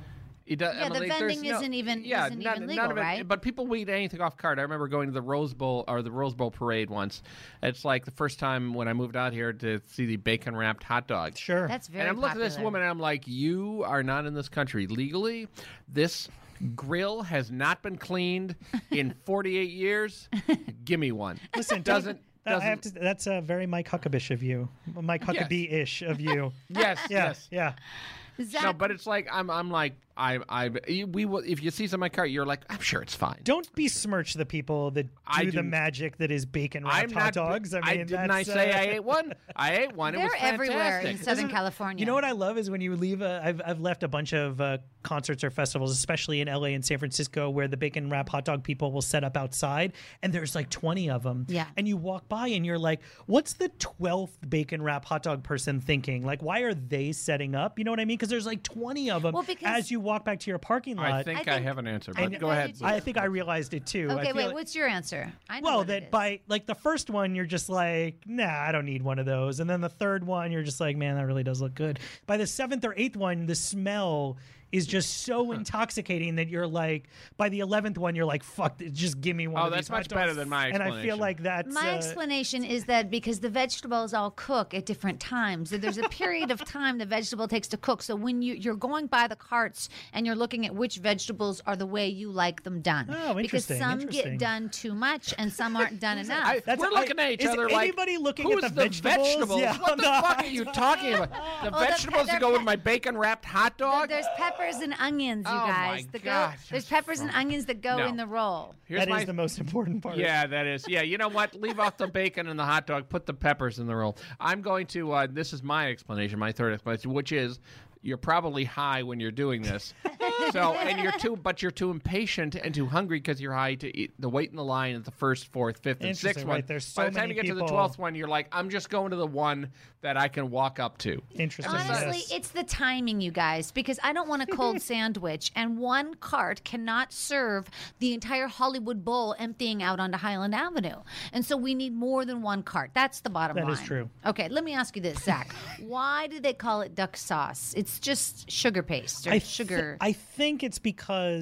He does, Yeah, the there's vending no- isn't even- yeah, isn't none, even none legal, of it, right? But people will eat anything off cart. I remember going to the Rose Bowl or the Rose Bowl parade once. It's like the first time when I moved out here to see the bacon wrapped hot dogs. sure, That's very And I'm looking at this popular. woman and I'm like, you are not in this country legally. This grill has not been cleaned in forty-eight years. Give me one. listen, doesn't. that- I have doesn't to. That's uh, very Mike Huckabee of you, Mike Huckabee-ish of you. yes, Yeah, yes. yeah. Zach, No, but it's like I'm. I'm like I. I. We will. If you see some in my cart, you're like, I'm sure it's fine. Don't besmirch the people that do I the do- magic that is bacon wrapped I'm hot not. dogs. I mean, didn't I that's, say uh, I ate one? I ate one. It they're was everywhere in fantastic. Southern California. You know what I love is when you leave. A, I've I've left a bunch of uh, concerts or festivals, especially in L A and San Francisco, where the bacon wrap hot dog people will set up outside, and there's like twenty of them. Yeah. And you walk by, and you're like, "What's the twelfth bacon wrap hot dog person thinking? Like, why are they setting up? You know what I mean? Because there's like twenty of them Well, because- as you walk back to your parking lot. I think I I, think- have an answer, I but think go I ahead. do too. I think I realized it too. I Okay, feel wait. like- What's your answer? I know well, what it that is. by like the first one, you're just like, nah, I don't need one of those. And then the third one, you're just like, man, that really does look good. By the seventh or eighth one, the smell is just so intoxicating that you're like, by the eleventh one, you're like, fuck, just give me one. Oh, of that's these hot much dogs. better than my And I feel explanation. like that's My uh, explanation is that because the vegetables all cook at different times, that there's a period of time the vegetable takes to cook. So when you, you're going by the carts and you're looking at which vegetables are the way you like them done, Oh, because interesting, some interesting. get done too much and some aren't done enough. I, That's- we're looking I- at each is other like, anybody looking who's at the vegetables? Yeah, what on the the fuck are you talking about? The Oh, the vegetables pe- to go they're with my bacon wrapped hot dog? There's peppers and onions, you Oh, my guys. that go, gosh, there's that's peppers and onions that go No. in the roll. Here's that my is the most important part. Yeah, that is. Yeah, you know what? Leave off the bacon and the hot dog. Put the peppers in the roll. I'm going to. Uh, this is my explanation, my third explanation, which is you're probably high when you're doing this. So, and you're too, but you're too impatient and too hungry because you're high to eat. The wait in the line at the first, fourth, fifth, and Interesting, sixth right. one. There's so By the time many you get to the people- twelfth one, you're like, I'm just going to the one that I can walk up to. Interesting. Honestly, yes. it's the timing, you guys, because I don't want a cold sandwich, and one cart cannot serve the entire Hollywood Bowl emptying out onto Highland Avenue. And so we need more than one cart. That's the bottom That line. is true. Okay, let me ask you this, Zach. Why do they call it duck sauce? It's just sugar paste or I thi- sugar. I think it's because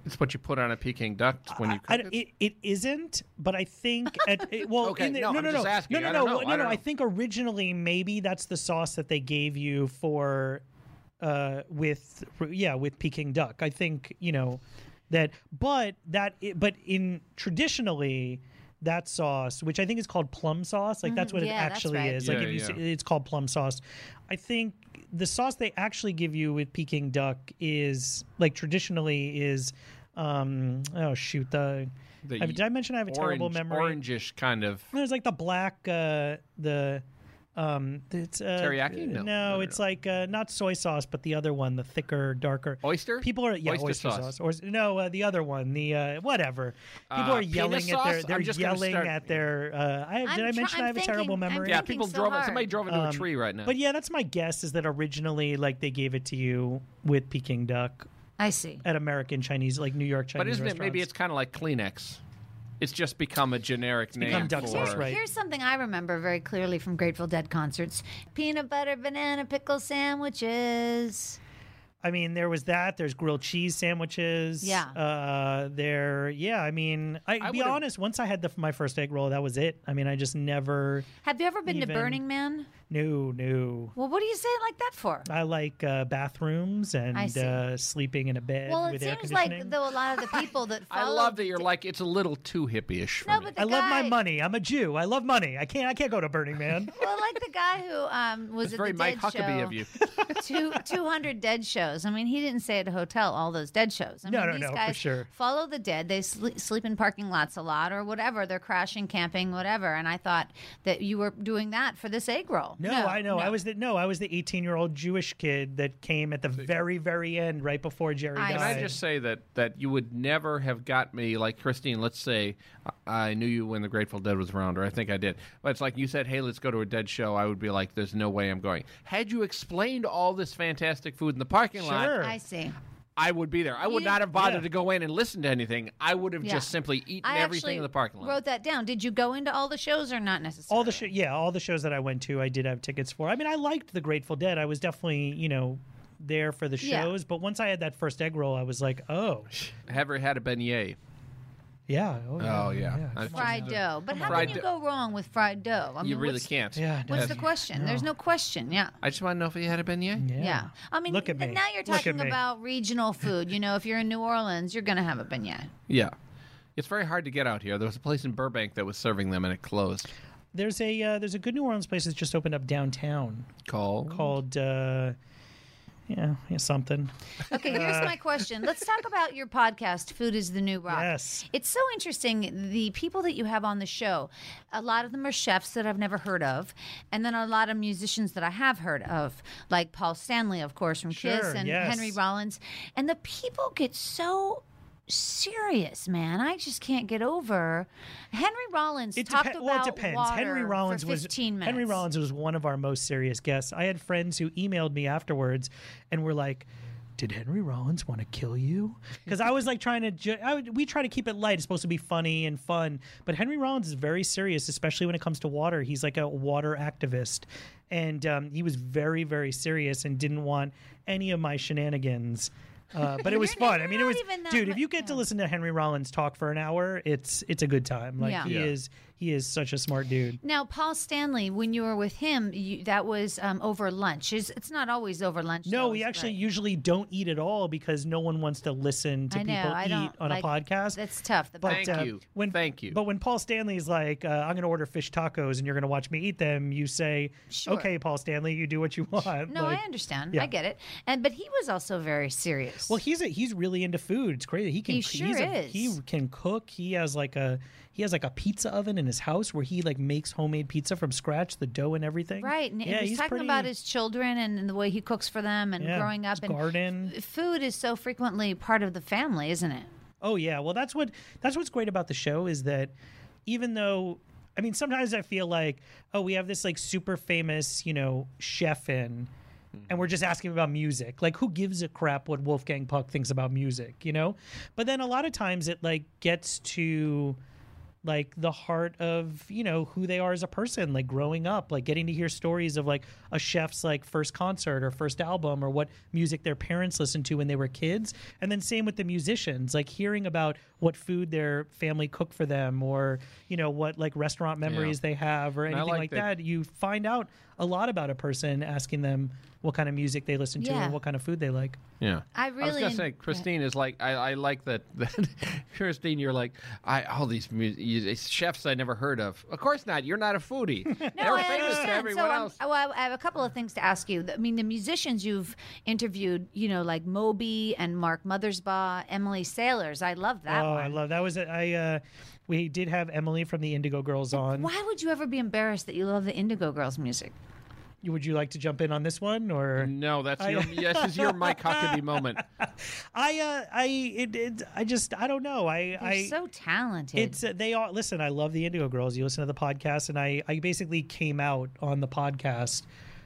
It's what you put on a Peking duck when you I, cook I, it, it isn't, but I think at it, well, Okay, in the, no, no, I'm no, just no, asking. no, no, I no, don't know. no, I no, don't I know. think originally maybe that's the sauce that they gave you for, uh, with yeah, with Peking duck. I think you know that, but that, but in traditionally. That sauce, which I think is called plum sauce, like that's what Yeah, it that's actually right. is. Like Yeah, if you yeah. see, it's called plum sauce. I think the sauce they actually give you with Peking duck is like traditionally is, um, oh shoot, the, The I- did I mention I have a terrible orange, memory? Orangish kind of. There's like the black, uh, the, um, it's uh, Teriyaki? No. no, No, no, it's no. like uh, not soy sauce, but the other one, the thicker, darker. Oyster? People are yeah, Oyster oyster, sauce. sauce. Or no, uh, the other one, the uh, whatever. People Uh, are yelling penis at their. sauce? They're I'm just gonna yelling start- at their. Uh, I, did I'm I try- mention I'm I have a terrible thinking- I'm memory? Yeah, thinking people so drove it. hard. Somebody drove into Um, a tree right now. But yeah, that's my guess. Is that originally like they gave it to you with Peking duck I see. at American Chinese, like New York Chinese But isn't it maybe restaurants. it's kind of like Kleenex? It's just become a generic name become duck for. sauce, Here's, right. here's something I remember very clearly from Grateful Dead concerts: peanut butter banana pickle sandwiches. I mean, there was that. There's grilled cheese sandwiches. Yeah. Uh, there. Yeah. I mean, I, I be would've- honest. Once I had the, my first egg roll, that was it. I mean, I just never. Have you ever been Even- to Burning Man? No, no. Well, what do you say it like that for? I like uh, bathrooms I and see. uh, sleeping in a bed Well, it with air seems conditioning. like though a lot of the people that I follow love that you're like it's a little too hippie-ish for no, me. but the I love my guy- money. I'm a Jew. I love money. I can't. I can't go to Burning Man. Well, like the guy who um, was It's at very the Mike Dead Huckabee show. of you. Two, two hundred Dead shows. I mean, he didn't stay at a hotel all those Dead shows. I No, mean, no, these no, for guys sure. follow the Dead. They sleep, sleep in parking lots a lot or whatever. They're crashing, camping, whatever. And I thought that you were doing that for this egg roll. No, I know. I was the no. I was the eighteen-year-old Jewish kid that came at the very, very end, right before Jerry I died. Can I just say that that you would never have got me like Christine? Let's say I I knew you when the Grateful Dead was around, or I think I did. But it's like you said, "Hey, let's go to a Dead show." I would be like, "There's no way I'm going." Had you explained all this fantastic food in the parking lot, Sure. I see. I would be there. I would You- not have bothered Yeah. to go in and listen to anything. I would have Yeah. just simply eaten I everything actually in the parking lot. wrote that down. Did you go into all the shows or not necessarily? all the sh- yeah, all the shows that I went to, I did have tickets for. I mean, I liked the Grateful Dead. I was definitely, you know, there for the Yeah. shows. But once I had that first egg roll, I was like, oh, Have you had a beignet? yeah, oh yeah, Oh, yeah. I- fried dough. But how Fried can you dough. go wrong with fried dough? I mean, You really what's, can't. yeah. What's no, the question? There's no question. Yeah. I just want to know if you had a beignet. yeah. Yeah. I mean, Look at th- me. now you're Look at talking me. about regional food. You know, if you're in New Orleans, you're going to have a beignet. Yeah. It's very hard to get out here. There was a place in Burbank that was serving them, and it closed. There's a uh, there's a good New Orleans place that's just opened up downtown Call. called uh, yeah, yeah something. Okay, here's my question. Let's talk about your podcast, Food is the New Rock. Yes. It's so interesting. The people that you have on the show, a lot of them are chefs that I've never heard of, and then a lot of musicians that I have heard of, like Paul Stanley, of course, from Sure, Kiss, and yes. Henry Rollins. And the people get so serious, man. I just can't get over. Henry Rollins It talked depe- about well, it depends. water Henry Rollins for was fifteen minutes. Henry Rollins was one of our most serious guests. I had friends who emailed me afterwards and were like, "Did Henry Rollins want to kill you?" Because I was like trying to. Ju- I would, we try to keep it light. It's supposed to be funny and fun, but Henry Rollins is very serious, especially when it comes to water. He's like a water activist, and um, he was very, very serious and didn't want any of my shenanigans. Uh, but it was You're fun. I mean, it not was, even that dude. mu- If you get to yeah. listen to Henry Rollins talk for an hour, it's it's a good time. Like Yeah. he Yeah. is, he is such a smart dude. Now, Paul Stanley, when you were with him, you, that was um, over lunch. It's, it's not always over lunch. No, though, we is it actually right? usually don't eat at all because no one wants to listen to I know, people I eat don't on like- a podcast. That's tough. The But, Thank uh, you. When, Thank you. But when Paul Stanley's like, uh, I'm going to order fish tacos and you're going to watch me eat them, you say, Sure. okay, Paul Stanley, you do what you want. No, Like, I understand. yeah. I get it. And but he was also very serious. Well, he's a, he's really into food. It's crazy. He can He sure he's a, is. he can cook. He has like a he has like a pizza oven in his house where he like makes homemade pizza from scratch, the dough and everything. right. And yeah, he was he's talking pretty, about his children and, and the way he cooks for them and yeah, growing up. his And garden. f- food is so frequently part of the family, isn't it? Oh yeah, well that's what that's what's great about the show is that even though I mean sometimes I feel like oh we have this like super famous you know chef in and we're just asking about music like who gives a crap what Wolfgang Puck thinks about music you know but then a lot of times it like gets to like the heart of, you know, who they are as a person, like growing up, like getting to hear stories of like a chef's like first concert or first album or what music their parents listened to when they were kids. And then same with the musicians, like hearing about what food their family cooked for them or, you know, what like restaurant memories Yeah. they have or And I anything like like that- that. You find out a lot about a person asking them what kind of music they listen to Yeah. and what kind of food they like. Yeah, I I was really gonna en- say, Christine is like, I, I like that. that Christine, you're like, I all these mu- you- chefs I never heard of. Of course not. You're not a foodie. No, They're I famous to understand. everyone so I'm- else. oh, I I have a couple of things to ask you. I mean, the musicians you've interviewed, you know, like Moby and Mark Mothersbaugh, Emily Sailors. I love that oh, one. I love that. Was it? I uh, we did have Emily from the Indigo Girls on. Why would you ever be embarrassed that you love the Indigo Girls music? Would you like to jump in on this one or? No, that's I- your, this is your Mike Huckabee moment. I uh, I it, it I just I don't know. I They're I so talented. it's uh, they are listen. I love the Indigo Girls. You listen to the podcast, and I I basically came out on the podcast.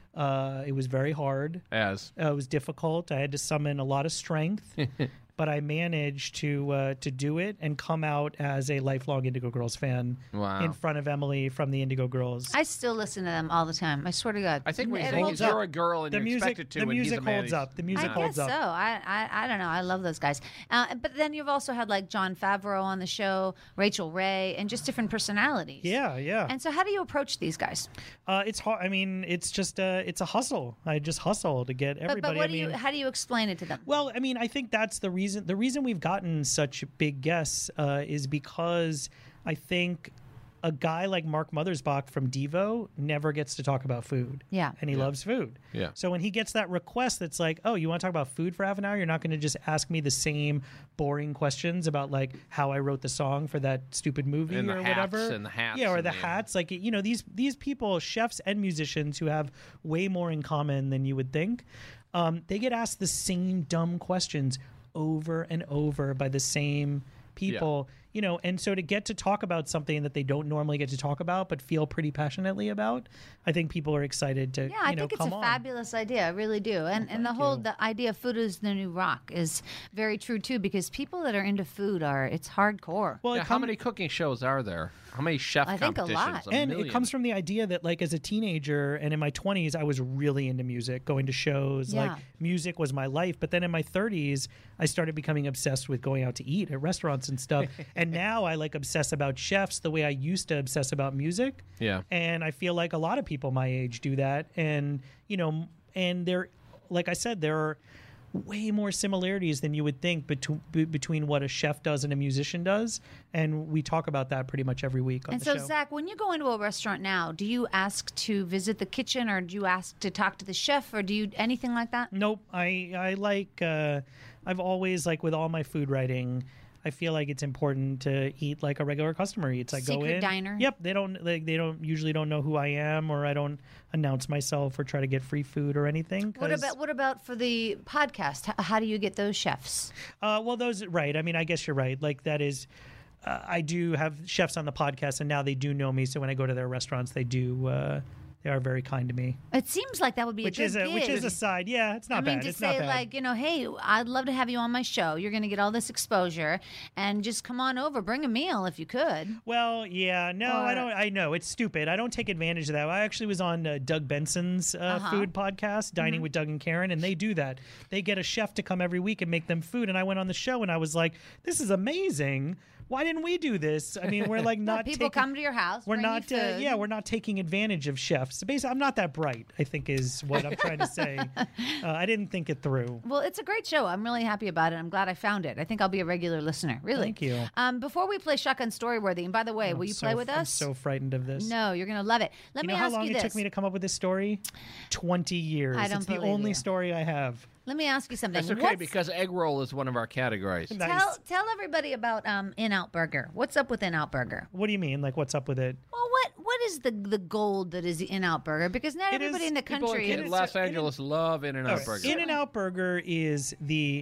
Uh, it was very hard. As Uh, it was difficult. I had to summon a lot of strength, but I managed to uh, to do it and come out as a lifelong Indigo Girls fan Wow. in front of Emily from the Indigo Girls. I still listen to them all the time. I swear to God. I think what you're It saying holds is up. you're a girl and the you're music, expected to. the and he's music a man. holds He's up. The music I holds guess up. so. I, I I don't know. I love those guys. Uh, but then you've also had like John Favreau on the show, Rachel Ray, and just different personalities. Yeah, yeah. And so, how do you approach these guys? Uh, it's hard. I mean, it's just uh, it's a hustle. I just hustle to get But, everybody. but what I do mean, you? How do you explain it to them? well, I mean, I think that's the reason. The reason we've gotten such big guests uh, is because I think a guy like Mark Mothersbaugh from Devo never gets to talk about food. Yeah. And he loves food. Yeah. So when he gets that request that's like, oh, you want to talk about food for half an hour? You're not going to just ask me the same boring questions about like how I wrote the song for that stupid movie And the or hats whatever. and the hats Yeah, or and the the- hats. Like, you know, these these people, chefs and musicians who have way more in common than you would think, um, they get asked the same dumb questions over and over by the same people. You know, and so to get to talk about something that they don't normally get to talk about but feel pretty passionately about, I think people are excited to, Yeah, I you know, think it's come a on. fabulous idea. I really do. And and the whole you. the idea of food is the new rock is very true too, because people that are into food are it's hardcore. Well, Yeah, it how come- many cooking shows are there? How many chef I think a competitions? lot. and million. it comes from the idea that like as a teenager and in my twenties I was really into music, going to shows. Yeah. Like music was my life. But then in my thirties I started becoming obsessed with going out to eat at restaurants and stuff. And now I like obsess about chefs the way I used to obsess about music. Yeah. And I feel like a lot of people my age do that. And you know, and there, like I said, there are way more similarities than you would think between between what a chef does and a musician does, and we talk about that pretty much every week on And the so, show. Zach, when you go into a restaurant now, do you ask to visit the kitchen, or do you ask to talk to the chef, or do you anything like that? Nope. I I like. Uh, I've always like with all my food writing. I feel like it's important to eat like a regular customer eats. I go Secret in. diner? Yep. They don't. Like, they don't usually don't know who I am, or I don't announce myself or try to get free food or anything. What 'cause- about what about for the podcast? H- How do you get those chefs? Uh, well, those right. I mean, I guess you're right. Like that is. Uh, I do have chefs on the podcast, and now they do know me. So when I go to their restaurants, they do. Uh, they are very kind to me. It seems like that would be Which a good is a gig. which is a side. Yeah, it's not I mean, bad. to It's say not bad. like, you know, hey, I'd love to have you on my show. You're going to get all this exposure, and just come on over, bring a meal if you could. Well, yeah, no, I Or- don't. I know it's stupid. I don't take advantage of that. I actually was on uh, Doug Benson's uh, Uh-huh. food podcast, Dining with Doug and Karen, and they do that. They get a chef to come every week and make them food. And I went on the show and I was like, "This is amazing. Why didn't we do this?" I mean, we're like not People taking, come to your house. We're bring you not. Uh, food. yeah, we're not taking advantage of chefs. Basically, I'm not that bright. I think is what I'm trying to say. uh, I didn't think it through. Well, it's a great show. I'm really happy about it. I'm glad I found it. I think I'll be a regular listener. Really. Thank you. Um, before we play Shotgun Storyworthy, and by the way, will you So play with I'm us? so frightened of this. No, you're going to love it. Let You me know how ask long you it this. took me to come up with this story? Twenty years. I don't it's the believe only you. story I have. Let me ask you something. That's okay What's- because egg roll is one of our categories. Nice. Tell tell everybody about um, In-Out Burger. What's up with In-Out Burger? What do you mean? Like, what's up with it? Well, what what is the the gold that is the In-Out Burger? Because not It everybody is- in the People country. in is- Los it is- Angeles love In-N-Out Burger. In and Out Burger is the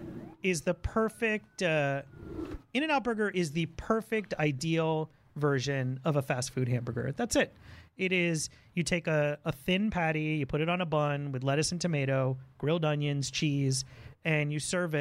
is the perfect uh, In and Out Burger is the perfect ideal version of a fast food hamburger. That's it. It is you take a, a thin patty, you put it on a bun with lettuce and tomato, grilled onions, cheese, and you serve it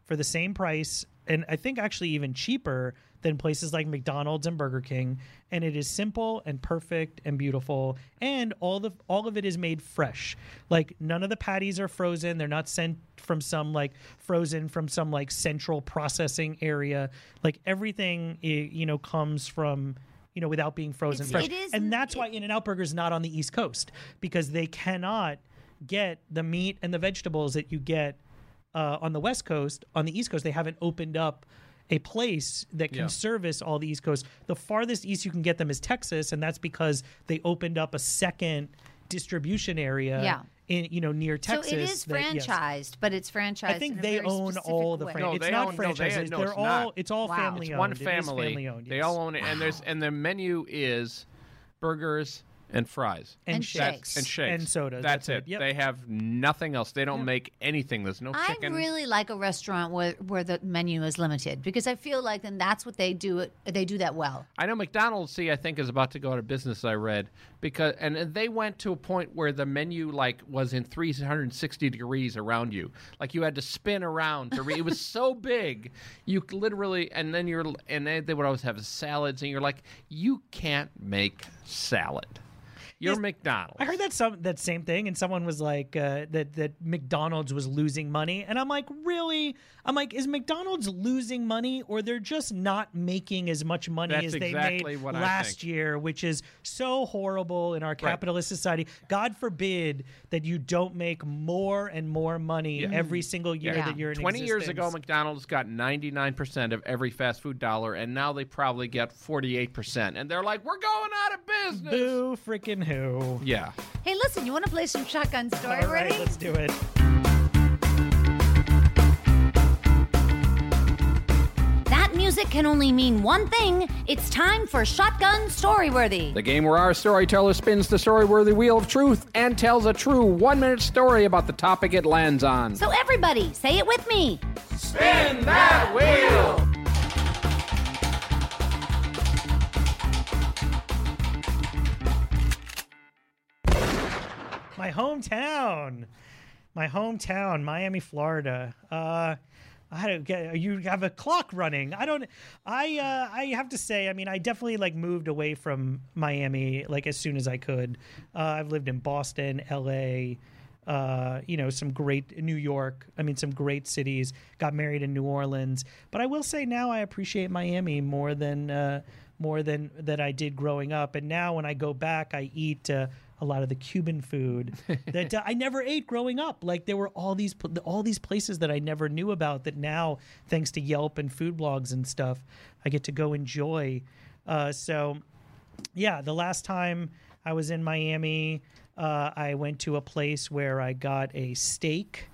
for the same price, and I think actually even cheaper than places like McDonald's and Burger King. And it is simple and perfect and beautiful, and all the all of it is made fresh. Like none of the patties are frozen; they're not sent from some like frozen from some like central processing area. Like everything, i- you know, comes from. You know, without being frozen It's- fresh. it is- and that's why In-N-Out Burger is not on the East Coast, because they cannot get the meat and the vegetables that you get uh, on the West Coast. On the East Coast, they haven't opened up a place that can Yeah. service all the East Coast. The farthest east you can get them is Texas, and that's because they opened up a second distribution area Yeah. in you know near Texas. So it is that- yes. franchised, but it's franchised. I think in a they very own specific all the way. franchises. No, it's they not own- no, they- franchises. no, They're it's all not. it's all Wow. family It's owned. One It is family. family owned. They yes. all own it, and there's and the menu is burgers and fries And shakes. shakes. and shakes And sodas. That's, That's it. it. Yep. They have nothing else. They don't make anything. There's no I chicken. really like a restaurant where, where the menu is limited, because I feel like then that's what they do. It they do that well. I know McDonald's, see, I think is about to go out of business. I read because, and they went to a point where the menu like was in three hundred sixty degrees around you, like you had to spin around to read. It was so big, you could literally, and then you're, and they, they would always have salads, and you're like, you can't make salad. You're Yes, McDonald's. I heard that some that same thing, and someone was like uh, that that McDonald's was losing money, and I'm like, really? I'm like, is McDonald's losing money, or they're just not making as much money That's as they exactly made what I last think. year, which is so horrible in our capitalist society. God forbid that you don't make more and more money every single year Yeah. that you're in twenty years ago, existence. McDonald's got ninety-nine percent of every fast food dollar, and now they probably get forty-eight percent. And they're like, we're going out of business. Boo freaking who. Yeah. Hey, listen, you want to play some shotgun story? All right, Ready? let's do it. That music can only mean one thing. It's time for Shotgun Storyworthy. The game where our storyteller spins the story-worthy wheel of truth and tells a true one-minute story about the topic it lands on. So everybody, say it with me. Spin that wheel! My hometown, my hometown, Miami, Florida. Uh, I don't get. You have a clock running. I don't. I uh, I have to say. I mean, I definitely like moved away from Miami like as soon as I could. Uh, I've lived in Boston, L A. Uh, you know, some great New York. I mean, some great cities. Got married in New Orleans. But I will say now I appreciate Miami more than uh, more than that I did growing up. And now when I go back, I eat. Uh, a lot of the Cuban food that uh, I never ate growing up. Like there were all these pl- all these places that I never knew about that now, thanks to Yelp and food blogs and stuff, I get to go enjoy. Uh, so, yeah, the last time I was in Miami, uh, I went to a place where I got a steak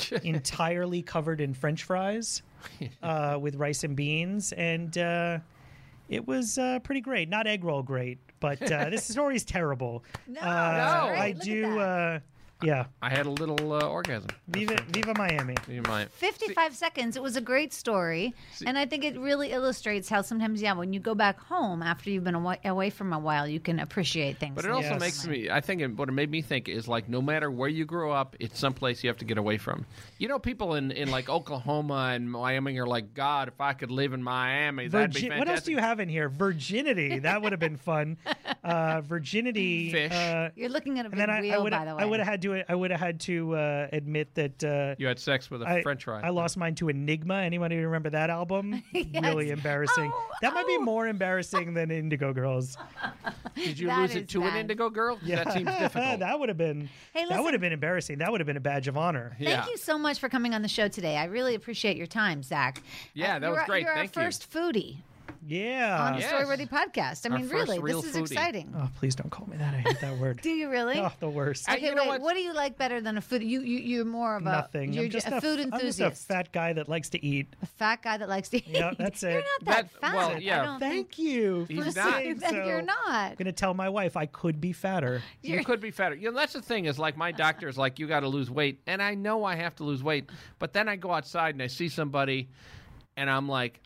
entirely covered in French fries uh, with rice and beans, and uh, it was uh, pretty great. Not egg roll great, but uh, this story is terrible. No, uh, that's great. I Look at do. that. Uh, yeah, I had a little uh, orgasm. Viva, Viva Miami. You might. fifty-five seconds. It was a great story. And I think it really illustrates how sometimes, yeah, when you go back home after you've been awa- away from a while, you can appreciate things. But it also Yes. makes me, I think it, what it made me think is like no matter where you grow up, it's someplace you have to get away from. You know, people in, in like Oklahoma and Miami are like, God, if I could live in Miami, that'd be Virgi- fantastic. what else do you have in here? Virginity. That would have been fun. Uh, virginity. Fish. Uh, You're looking at a and big then I, wheel, I would by the way. I would have had to I would have had to uh, admit that uh, You had sex with a I, French fry. I lost mine to Enigma. Anybody remember that album? Really embarrassing. Oh, that might be oh. more embarrassing than Indigo Girls. Did you That lose is it to an bad. Indigo Girl? That seems difficult. that would have been Hey, that listen. would have been embarrassing. That would have been a badge of honor. Thank Yeah. you so much for coming on the show today. I really appreciate your time, Zach. Yeah, Uh, that you're was our- great. You're Thank our you. first foodie Yeah. on the Yes. Storyworthy podcast. I Our mean, first really, real this is foodie. exciting. Oh, please don't call me that. I hate that word. Do you really? Oh, the worst. I- Okay, you know wait. what? What do you like better than a food? You, you you're more of a Nothing. You're I'm just a, a, food I'm just enthusiast. a fat guy that likes to eat. A fat guy that likes to eat. Yeah, that's You're it. not that, That- fat. well, yeah. I don't Thank think you for He's not. saying that so. you're not. I'm gonna tell my wife I could be fatter. You could be fatter. You know, that's the thing is like my doctor's like, you got to lose weight. And I know I have to lose weight. But then I go outside and I see somebody and I'm like,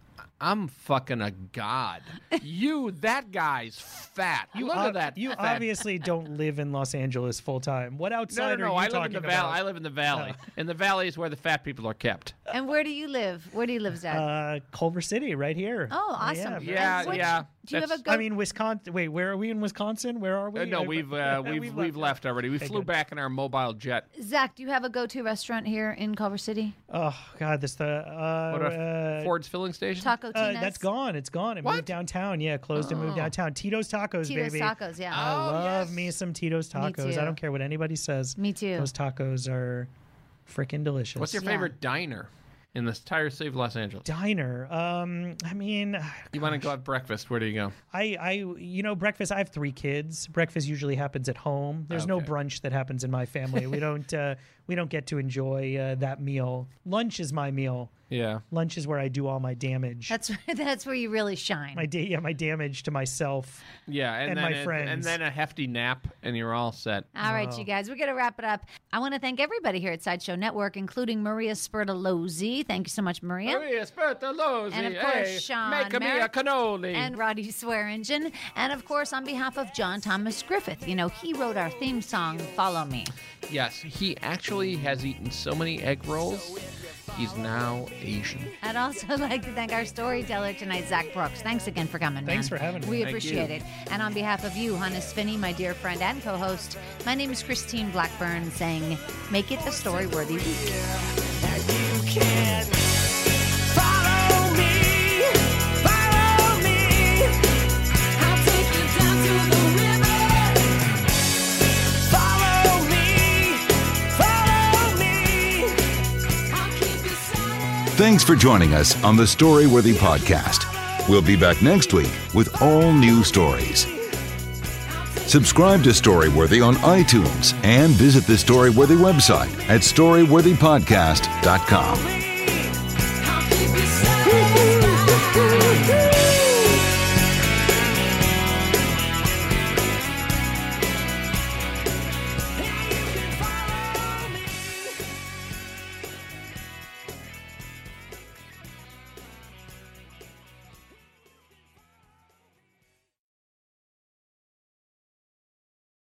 I'm fucking a god. You, that guy's fat. You Look ob- at that. You fat. obviously don't live in Los Angeles full time. What No, outside no, no. are you I live in talking the about? valley. I live in the valley. In the valley is where the fat people are kept. And where do you live? Where do you live, Zach? Uh, Culver City, right here. oh, awesome. Yeah. Yeah, And which- yeah. Do you have a That's- go? I mean, Wisconsin. Wait, where are we in Wisconsin? Where are we? Uh, no, I- we've uh, we've we've left already. We Okay, flew good. back in our mobile jet. Zach, do you have a go-to restaurant here in Culver City? Oh God, this the uh, What a uh, Ford's filling station. Taco uh, Tina's? that's gone. It's gone. It What? moved downtown. Yeah, closed and moved Oh. downtown. Tito's Tacos, Tito's baby. Tacos, yeah. I Oh, love yes. me some Tito's Tacos. too. I don't care what anybody says. Me too. Those tacos are freaking delicious. What's your Yeah. favorite diner in the entire city of Los Angeles? diner? Um, I mean, You want to go have breakfast? Where do you go? I, I, you know, breakfast. I have three kids. Breakfast usually happens at home. There's no Okay. brunch that happens in my family. We don't, uh, we don't get to enjoy uh, that meal. Lunch is my meal. Yeah. Lunch is where I do all my damage. That's that's where you really shine. my da- yeah, my damage to myself. Yeah, and, And then my a, friends. and then a hefty nap, and you're all set. All right, you guys, we're going to wrap it up. I want to thank everybody here at Sideshow Network, including Maria Spertolozzi. Thank you so much, Maria. Maria Spertolozzi, And of course, hey, Sean make me a Merrick cannoli. And Roddy Swearingen. And of course, on behalf of John Thomas Griffith, you know, he wrote our theme song, Follow Me. Yes, he actually has eaten so many egg rolls, he's now Asian. I'd also like to thank our storyteller tonight, Zach Brooks. Thanks again for coming, Thanks man. for having me. We Thank appreciate you. it. And on behalf of you, Hannes Finney, my dear friend and co-host, my name is Christine Blackburn, saying, make it a story-worthy week. Thanks for joining us on the Storyworthy Podcast. We'll be back next week with all new stories. Subscribe to Storyworthy on iTunes and visit the Storyworthy website at storyworthy podcast dot com.